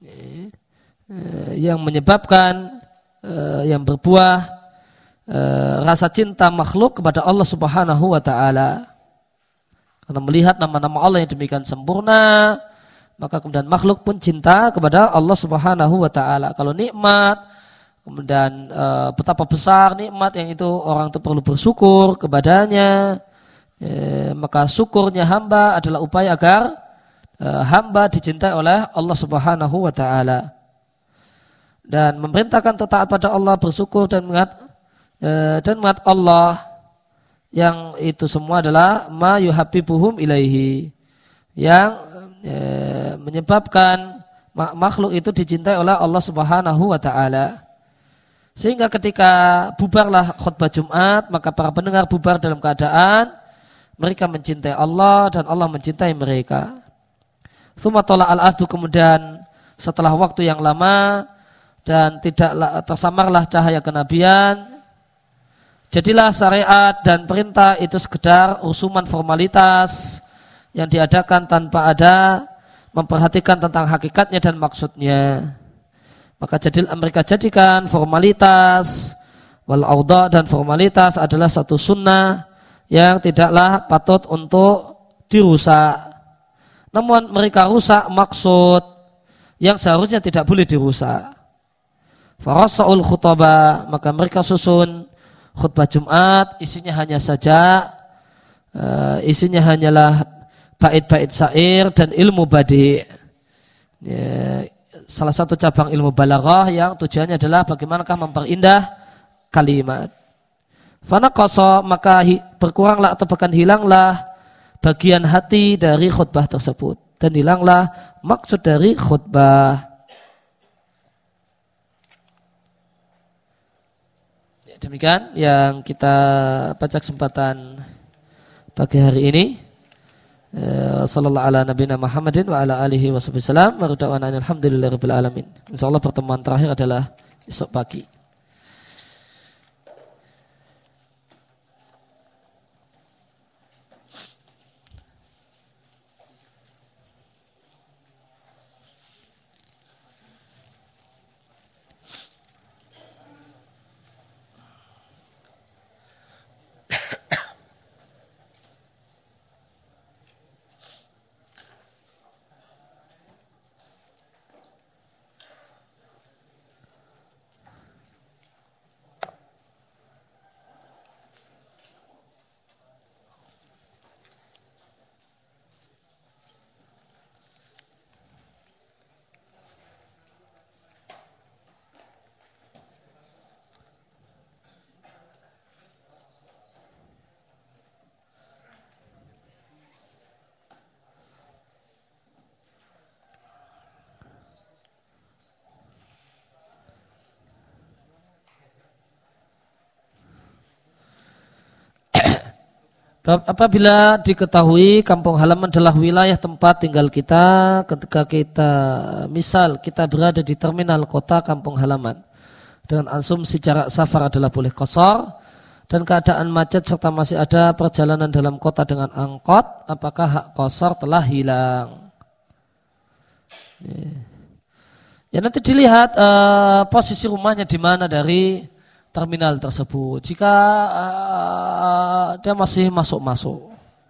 yang menyebabkan yang berbuah rasa cinta makhluk kepada Allah Subhanahu wa ta'ala. Karena melihat nama-nama Allah yang demikian sempurna, maka kemudian makhluk pun cinta kepada Allah Subhanahu wa ta'ala. Kalau nikmat, kemudian betapa besar nikmat yang itu orang itu perlu bersyukur kepadanya, maka syukurnya hamba adalah upaya agar hamba dicintai oleh Allah Subhanahu wa ta'ala. Dan memerintahkan untuk taat pada Allah, bersyukur dan mengingat Allah, yang itu semua adalah ma yuhabbibuhum ilaihi, yang menyebabkan makhluk itu dicintai oleh Allah Subhanahu wa ta'ala. Sehingga ketika bubarlah khutbah Jumat, maka para pendengar bubar dalam keadaan mereka mencintai Allah dan Allah mencintai mereka. Tsumma tala al-ahdu, kemudian setelah waktu yang lama dan tidaklah tersamarlah cahaya kenabian, jadilah syariat dan perintah itu sekedar usuman formalitas yang diadakan tanpa ada memperhatikan tentang hakikatnya dan maksudnya. Maka mereka jadikan formalitas wal audha, dan formalitas adalah satu sunnah yang tidaklah patut untuk dirusak. Namun mereka rusak maksud yang seharusnya tidak boleh dirusak. Farasa'ul khutbah, maka mereka susun khutbah Jumat, isinya hanyalah bait-bait syair dan ilmu badi'. Salah satu cabang ilmu balaghah yang tujuannya adalah bagaimanakah memperindah kalimat. Fanaqasa, maka berkuranglah atau bahkan hilanglah bagian hati dari khutbah tersebut, dan hilanglah maksud dari khutbah. Demikian yang kita baca kesempatan pagi hari ini. Sallallahu ala nabiyina Muhammadin wa ala alihi wasallam. Wa rada'ana alhamdulillahirabbil alamin. Insyaallah pertemuan terakhir adalah esok pagi. Apabila diketahui kampung halaman adalah wilayah tempat tinggal kita, ketika misal kita berada di terminal kota kampung halaman, dengan asumsi jarak safar adalah boleh qashar, dan keadaan macet serta masih ada perjalanan dalam kota dengan angkot, apakah hak qashar telah hilang? Ya nanti dilihat posisi rumahnya di mana dari terminal tersebut. Jika dia masih masuk-masuk,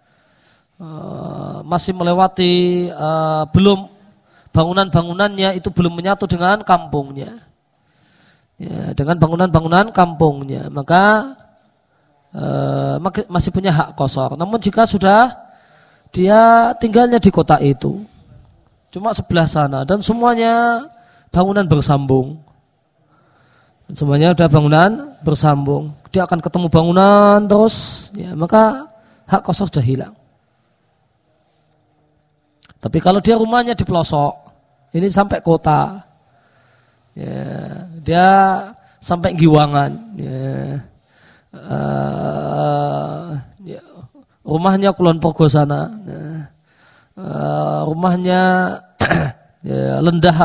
masih melewati belum bangunan-bangunannya itu belum menyatu dengan kampungnya, ya, dengan bangunan-bangunan kampungnya, maka masih punya hak qashar. Namun jika sudah dia tinggalnya di kota itu, cuma sebelah sana dan semuanya bangunan bersambung. Semuanya ada bangunan bersambung, dia akan ketemu bangunan terus, ya, maka hak qashar sudah hilang. Tapi kalau dia rumahnya di pelosok, ini sampai kota, ya, dia sampai Giwangan, ya, rumahnya Kulon Progo sana, ya, rumahnya ya, Lendah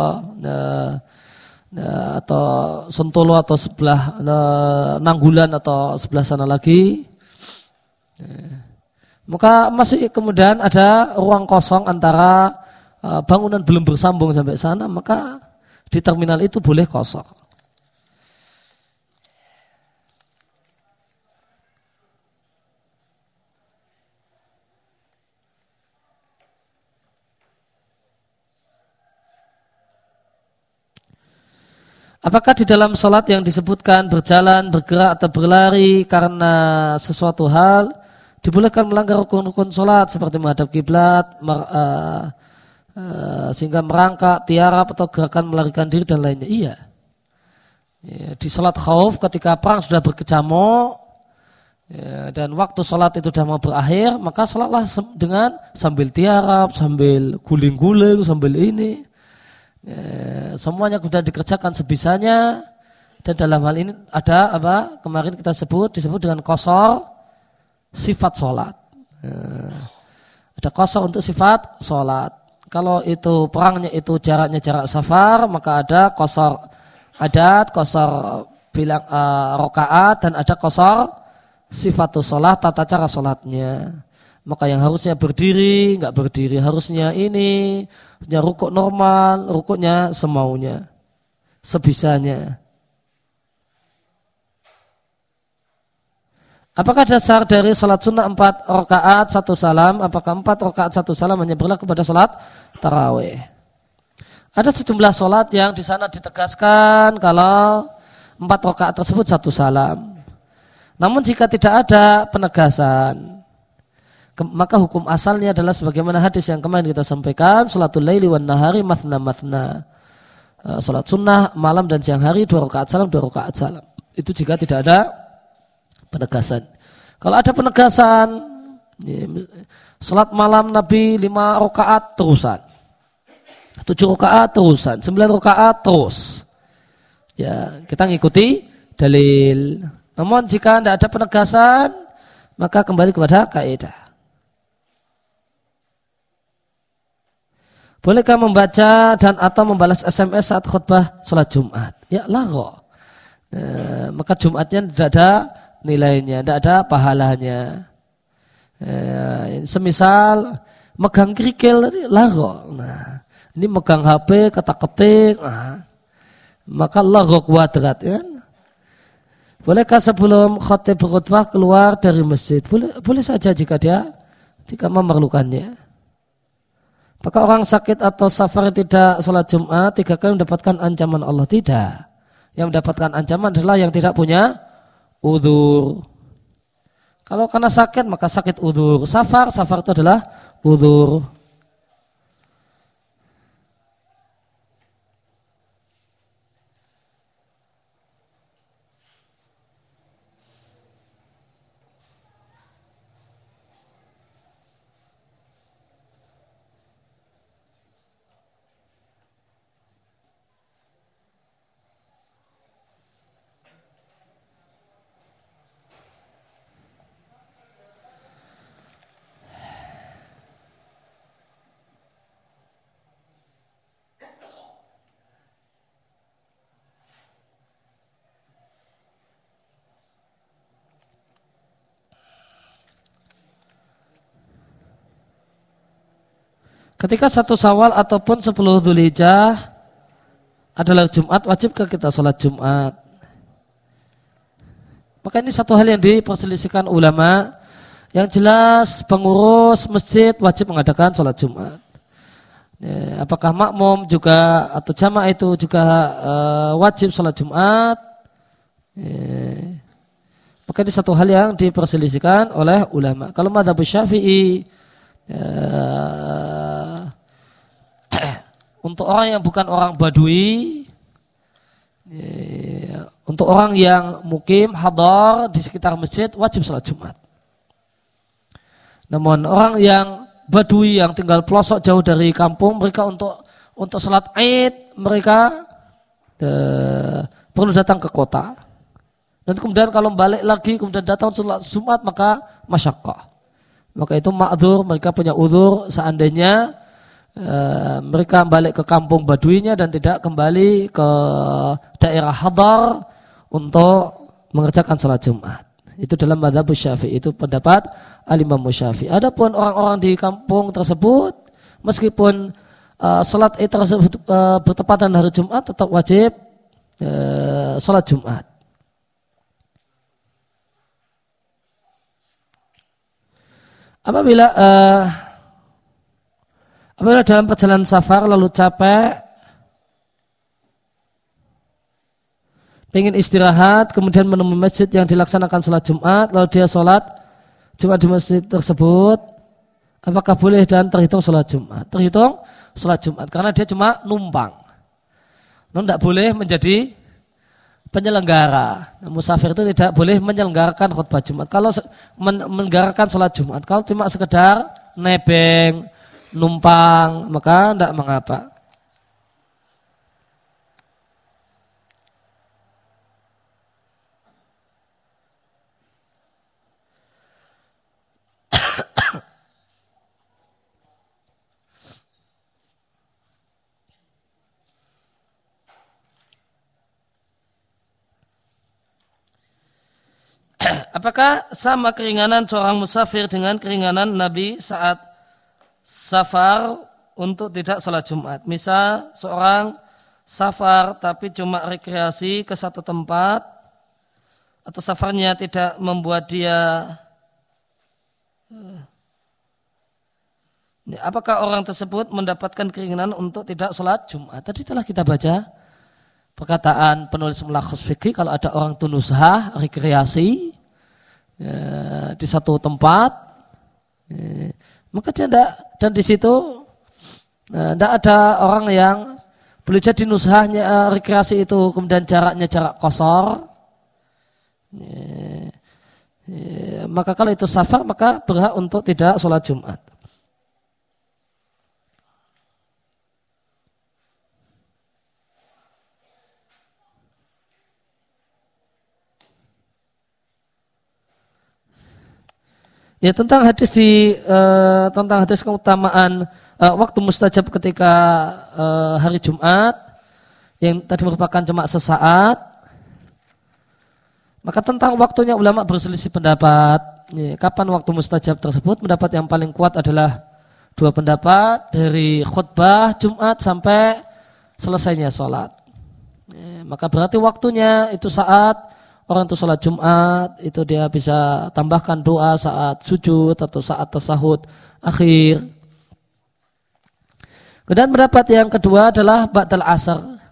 atau Sentolo atau sebelah Nanggulan atau sebelah sana lagi, maka masih kemudian ada ruang kosong antara bangunan belum bersambung sampai sana, maka di terminal itu boleh kosong. Apakah di dalam sholat yang disebutkan berjalan, bergerak atau berlari karena sesuatu hal dibolehkan melanggar rukun-rukun sholat seperti menghadap kiblat, sehingga merangkak, tiarap atau gerakan melarikan diri dan lainnya? Iya. Ya, di sholat khauf ketika perang sudah berkecamuk, ya, dan waktu sholat itu sudah mau berakhir, maka sholatlah dengan sambil tiarap, sambil guling-guling, sambil ini. Semuanya sudah dikerjakan sebisanya, dan dalam hal ini ada apa kemarin kita disebut dengan qashar sifat sholat. Ada qashar untuk sifat sholat. Kalau itu perangnya itu jaraknya jarak safar, maka ada qashar adat, qashar bilang rakaat, dan ada qashar sifatus sholat, tata cara sholatnya. Maka yang harusnya berdiri, nggak berdiri, harusnya ini, harusnya rukuk normal, rukuknya semaunya, sebisanya. Apakah dasar dari salat sunnah 4 rakaat 1 salam? Apakah 4 rakaat 1 salam hanya berlaku pada salat tarawih? Ada sejumlah salat yang di sana ditegaskan kalau 4 rakaat tersebut 1 salam. Namun jika tidak ada penegasan, maka hukum asalnya adalah sebagaimana hadis yang kemarin kita sampaikan, salatul laili wan nahari mathna mathna. Salat sunnah malam dan siang hari 2 rakaat salam 2 rakaat salam. Itu jika tidak ada penegasan. Kalau ada penegasan, ya, salat malam Nabi 5 rakaat terusan, 7 rakaat terusan, 9 rakaat terus, ya kita ngikuti dalil. Namun jika tidak ada penegasan, maka kembali kepada kaidah. Bolehkah membaca dan atau membalas SMS saat khutbah sholat Jumat? Ya lagho. Maka Jumatnya tidak ada nilainya, tidak ada pahalanya. Semisal megang kerikil, lagho. Nah, ini megang HP, ketak-ketik, maka lagho kuadrat. Ya. Bolehkah sebelum khatib berkhutbah keluar dari masjid? Boleh saja jika memerlukannya. Apakah orang sakit atau safar tidak sholat Jumat 3 kali mendapatkan ancaman Allah? Tidak. Yang mendapatkan ancaman adalah yang tidak punya udzur. Kalau karena sakit maka sakit udzur. Safar itu adalah udzur. Ketika 1 Syawal ataupun 10 Dzulhijjah adalah Jumat, wajibkah kita sholat Jumat? Maka ini satu hal yang diperselisihkan ulama. Yang jelas pengurus masjid wajib mengadakan sholat Jumat. Apakah makmum juga atau jamaah itu juga wajib sholat Jumat? Maka ini satu hal yang diperselisihkan oleh ulama. Kalau mazhab Syafi'i, untuk orang yang bukan orang Badui, untuk orang yang mukim hadar di sekitar masjid wajib sholat Jumat. Namun orang yang Badui yang tinggal pelosok jauh dari kampung, mereka untuk sholat Id mereka perlu datang ke kota. Dan kemudian kalau balik lagi kemudian datang sholat Jumat maka masyaqqah. Maka itu ma'dzur, mereka punya uzur seandainya mereka balik ke kampung Baduinya dan tidak kembali ke daerah hadar untuk mengerjakan sholat Jumat. Itu dalam mazhab Syafi'i, itu pendapat Al-Imam Syafi'i. Adapun orang-orang di kampung tersebut meskipun sholat Id tersebut bertepatan hari Jumat tetap wajib sholat Jumat. Apabila dalam perjalanan safar lalu capek, ingin istirahat, kemudian menemui masjid yang dilaksanakan sholat Jumat, lalu dia sholat Jumat di masjid tersebut, apakah boleh dan terhitung sholat Jumat? Terhitung sholat Jumat, karena dia cuma numpang. Namun tidak boleh menjadi penyelenggara. Musafir itu tidak boleh menyelenggarakan khutbah Jumat. Kalau menyelenggarakan sholat Jumat, kalau cuma sekedar nebeng, numpang, maka tidak mengapa. Apakah sama keringanan seorang musafir dengan keringanan Nabi saat safar untuk tidak sholat Jumat? Misal seorang safar tapi cuma rekreasi ke satu tempat, atau safarnya tidak membuat dia, apakah orang tersebut mendapatkan keringanan untuk tidak sholat Jumat? Tadi telah kita baca perkataan penulis Mulakhas Fikih, kalau ada orang tunusah rekreasi di satu tempat, maka dia tidak, dan di situ tidak ada orang yang boleh jadi nusahnya rekreasi itu kemudian jaraknya jarak kosor, maka kalau itu safar maka berhak untuk tidak sholat Jumat. Ya, tentang hadis keutamaan waktu mustajab ketika hari Jumat yang tadi merupakan cuma sesaat, maka tentang waktunya ulama berselisih pendapat. Ya, kapan waktu mustajab tersebut? Pendapat yang paling kuat adalah dua pendapat, dari khutbah Jumat sampai selesainya sholat. Ya, maka berarti waktunya itu saat orang itu sholat Jumat, itu dia bisa tambahkan doa saat sujud atau saat tasahud akhir. Kemudian pendapat yang kedua adalah ba'dal asar.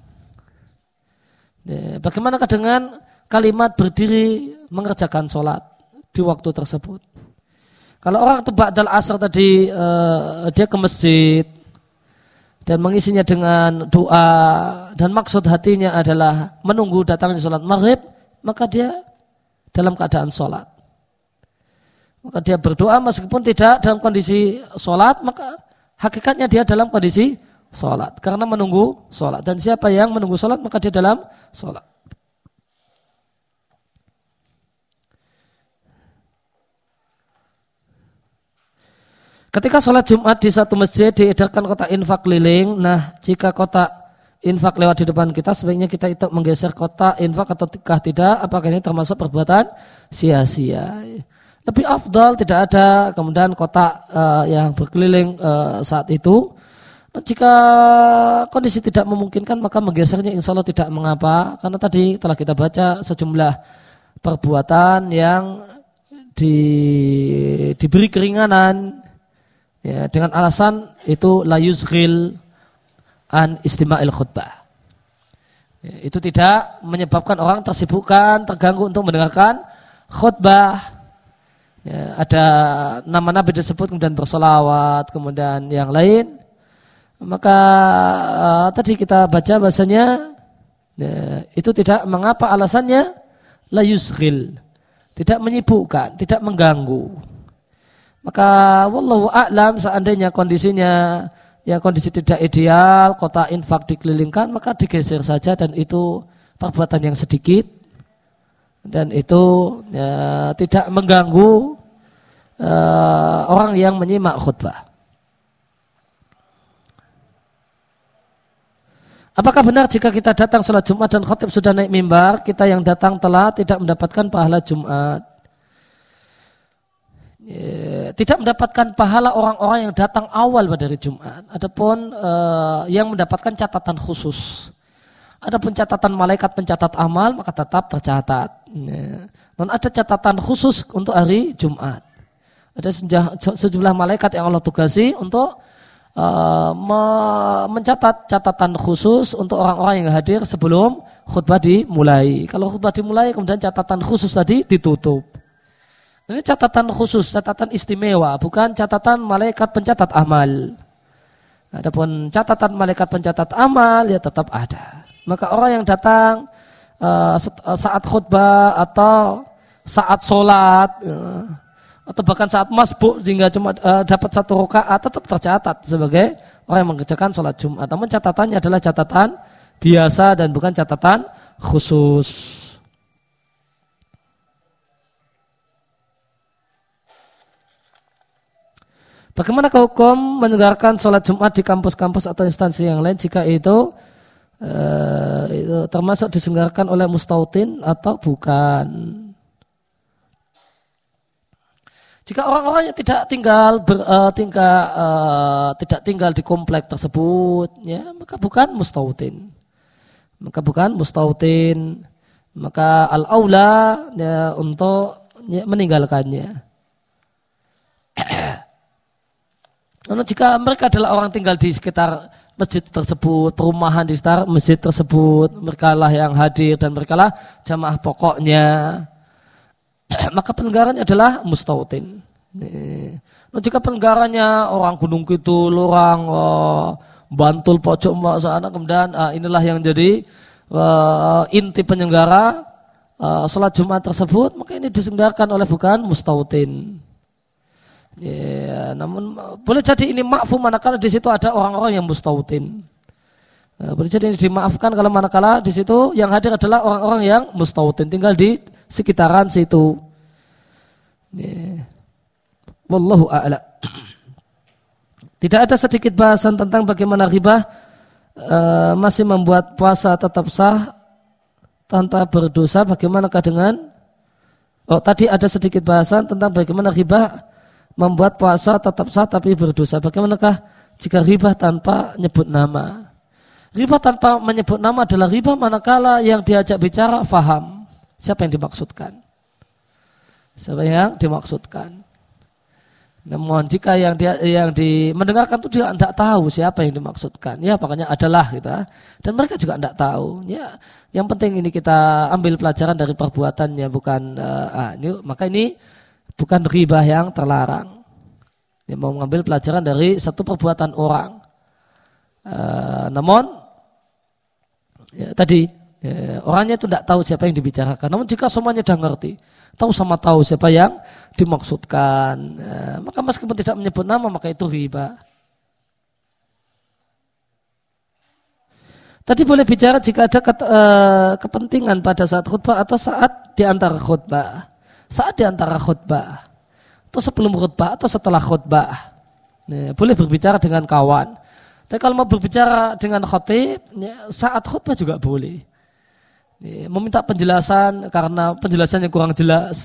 Bagaimanakah dengan kalimat berdiri mengerjakan sholat di waktu tersebut? Kalau orang itu ba'dal asar tadi dia ke masjid dan mengisinya dengan doa dan maksud hatinya adalah menunggu datangnya sholat maghrib, maka dia dalam keadaan sholat. Maka dia berdoa meskipun tidak dalam kondisi sholat, maka hakikatnya dia dalam kondisi sholat. Karena menunggu sholat. Dan siapa yang menunggu sholat, maka dia dalam sholat. Ketika sholat Jumat di satu masjid diedarkan kotak infak keliling. Nah, jika kotak infak lewat di depan kita, sebaiknya kita itu menggeser kotak infak atau tidak, apakah ini termasuk perbuatan sia-sia? Lebih afdal tidak ada kemudian kotak yang berkeliling saat itu, Jika kondisi tidak memungkinkan maka menggesernya insya Allah tidak mengapa, karena tadi telah kita baca sejumlah perbuatan yang diberi keringanan ya, dengan alasan itu la yuzghil an istima'il khutbah. Ya, itu tidak menyebabkan orang tersibukkan, terganggu untuk mendengarkan khutbah. Ya, ada nama Nabi disebut kemudian bersolawat, kemudian yang lain. Maka tadi kita baca bahasanya ya, itu tidak mengapa, alasannya la yusghil, tidak menyibukkan, tidak mengganggu. Maka wallahu a'lam, seandainya kondisinya ya kondisi tidak ideal, kota infak dikelilingkan, maka digeser saja dan itu perbuatan yang sedikit dan itu ya, tidak mengganggu orang yang menyimak khutbah. Apakah benar jika kita datang sholat Jumat dan khatib sudah naik mimbar, kita yang datang telat tidak mendapatkan pahala Jumat? Tidak mendapatkan pahala orang-orang yang datang awal pada hari Jumat. Adapun yang mendapatkan catatan khusus. Adapun catatan malaikat pencatat amal maka tetap tercatat. Dan ada catatan khusus untuk hari Jumat. Ada sejumlah malaikat yang Allah tugasi untuk mencatat catatan khusus untuk orang-orang yang hadir sebelum khutbah dimulai. Kalau khutbah dimulai kemudian catatan khusus tadi ditutup. Ini catatan khusus, catatan istimewa, bukan catatan malaikat pencatat amal. Adapun catatan malaikat pencatat amal ya tetap ada. Maka orang yang datang saat khutbah atau saat sholat atau bahkan saat masbuk sehingga cuma dapat 1 rakaat tetap tercatat sebagai orang yang mengerjakan sholat Jumat. Namun catatannya adalah catatan biasa dan bukan catatan khusus. Bagaimana hukum menyelenggarakan sholat Jumat di kampus-kampus atau instansi yang lain jika itu termasuk diselenggarakan oleh mustautin atau bukan? Jika orang-orang yang tidak tinggal di komplek tersebut, ya maka bukan mustautin. Maka al-aula ya, untuk ya, meninggalkannya. Namun jika mereka adalah orang tinggal di sekitar masjid tersebut, perumahan di sekitar masjid tersebut, mereka lah yang hadir dan mereka lah jamaah pokoknya, maka penyelenggaraannya adalah mustautin. Nah, jika penyelenggaraannya orang Gunung Kidul, orang Bantul pojok sana, kemudian inilah yang jadi inti penyelenggara sholat Jumat tersebut, maka ini diselenggarakan oleh bukan mustautin. Ya, namun boleh jadi ini ma'fum manakala di situ ada orang-orang yang mustautin. Boleh jadi ini dimaafkan kalau manakala di situ yang hadir adalah orang-orang yang mustautin, tinggal di sekitaran situ. Ya. Wallahu a'lam. Tidak ada sedikit bahasan tentang bagaimana ghibah masih membuat puasa tetap sah tanpa berdosa. Bagaimanakah dengan tadi ada sedikit bahasan tentang bagaimana ghibah membuat puasa tetap sah tapi berdosa. Bagaimanakah jika ghibah tanpa nyebut nama? Ghibah tanpa menyebut nama adalah ghibah manakala yang diajak bicara faham siapa yang dimaksudkan. Siapa yang dimaksudkan. Namun jika yang mendengarkan itu dia tidak tahu siapa yang dimaksudkan, ya makanya adalah gitu. Dan mereka juga tidak tahu. Ya, yang penting ini kita ambil pelajaran dari perbuatannya, bukan maka ini bukan ghibah yang terlarang. Dia mau mengambil pelajaran dari satu perbuatan orang. Namun ya, tadi orangnya itu tidak tahu siapa yang dibicarakan. Namun jika semuanya sudah ngerti, tahu siapa yang dimaksudkan, maka meskipun tidak menyebut nama maka itu ghibah. Tadi boleh bicara jika ada kepentingan pada saat khutbah atau saat di antara khutbah. Saat di antara khutbah atau sebelum khutbah atau setelah khutbah. Boleh berbicara dengan kawan. Tapi kalau mau berbicara dengan khatib, saat khutbah juga boleh. Meminta penjelasan karena penjelasannya kurang jelas,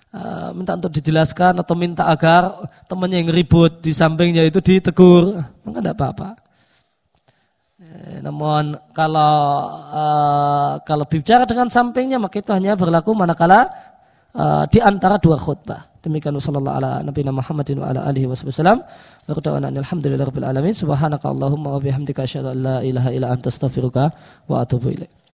minta untuk dijelaskan atau minta agar temannya yang ribut di sampingnya itu ditegur, kan tidak apa-apa. Namun kalau bicara dengan sampingnya maka itu hanya berlaku manakala di antara dua khutbah. Demikian sallallahu ala nabiyina Muhammadin wa ala alihi wasallam. Wa qadana alhamdulillahirabbil alamin. Subhanaka Allahumma wa bihamdika asyhadu an la ilaha illa anta astaghfiruka wa atubu ilaik.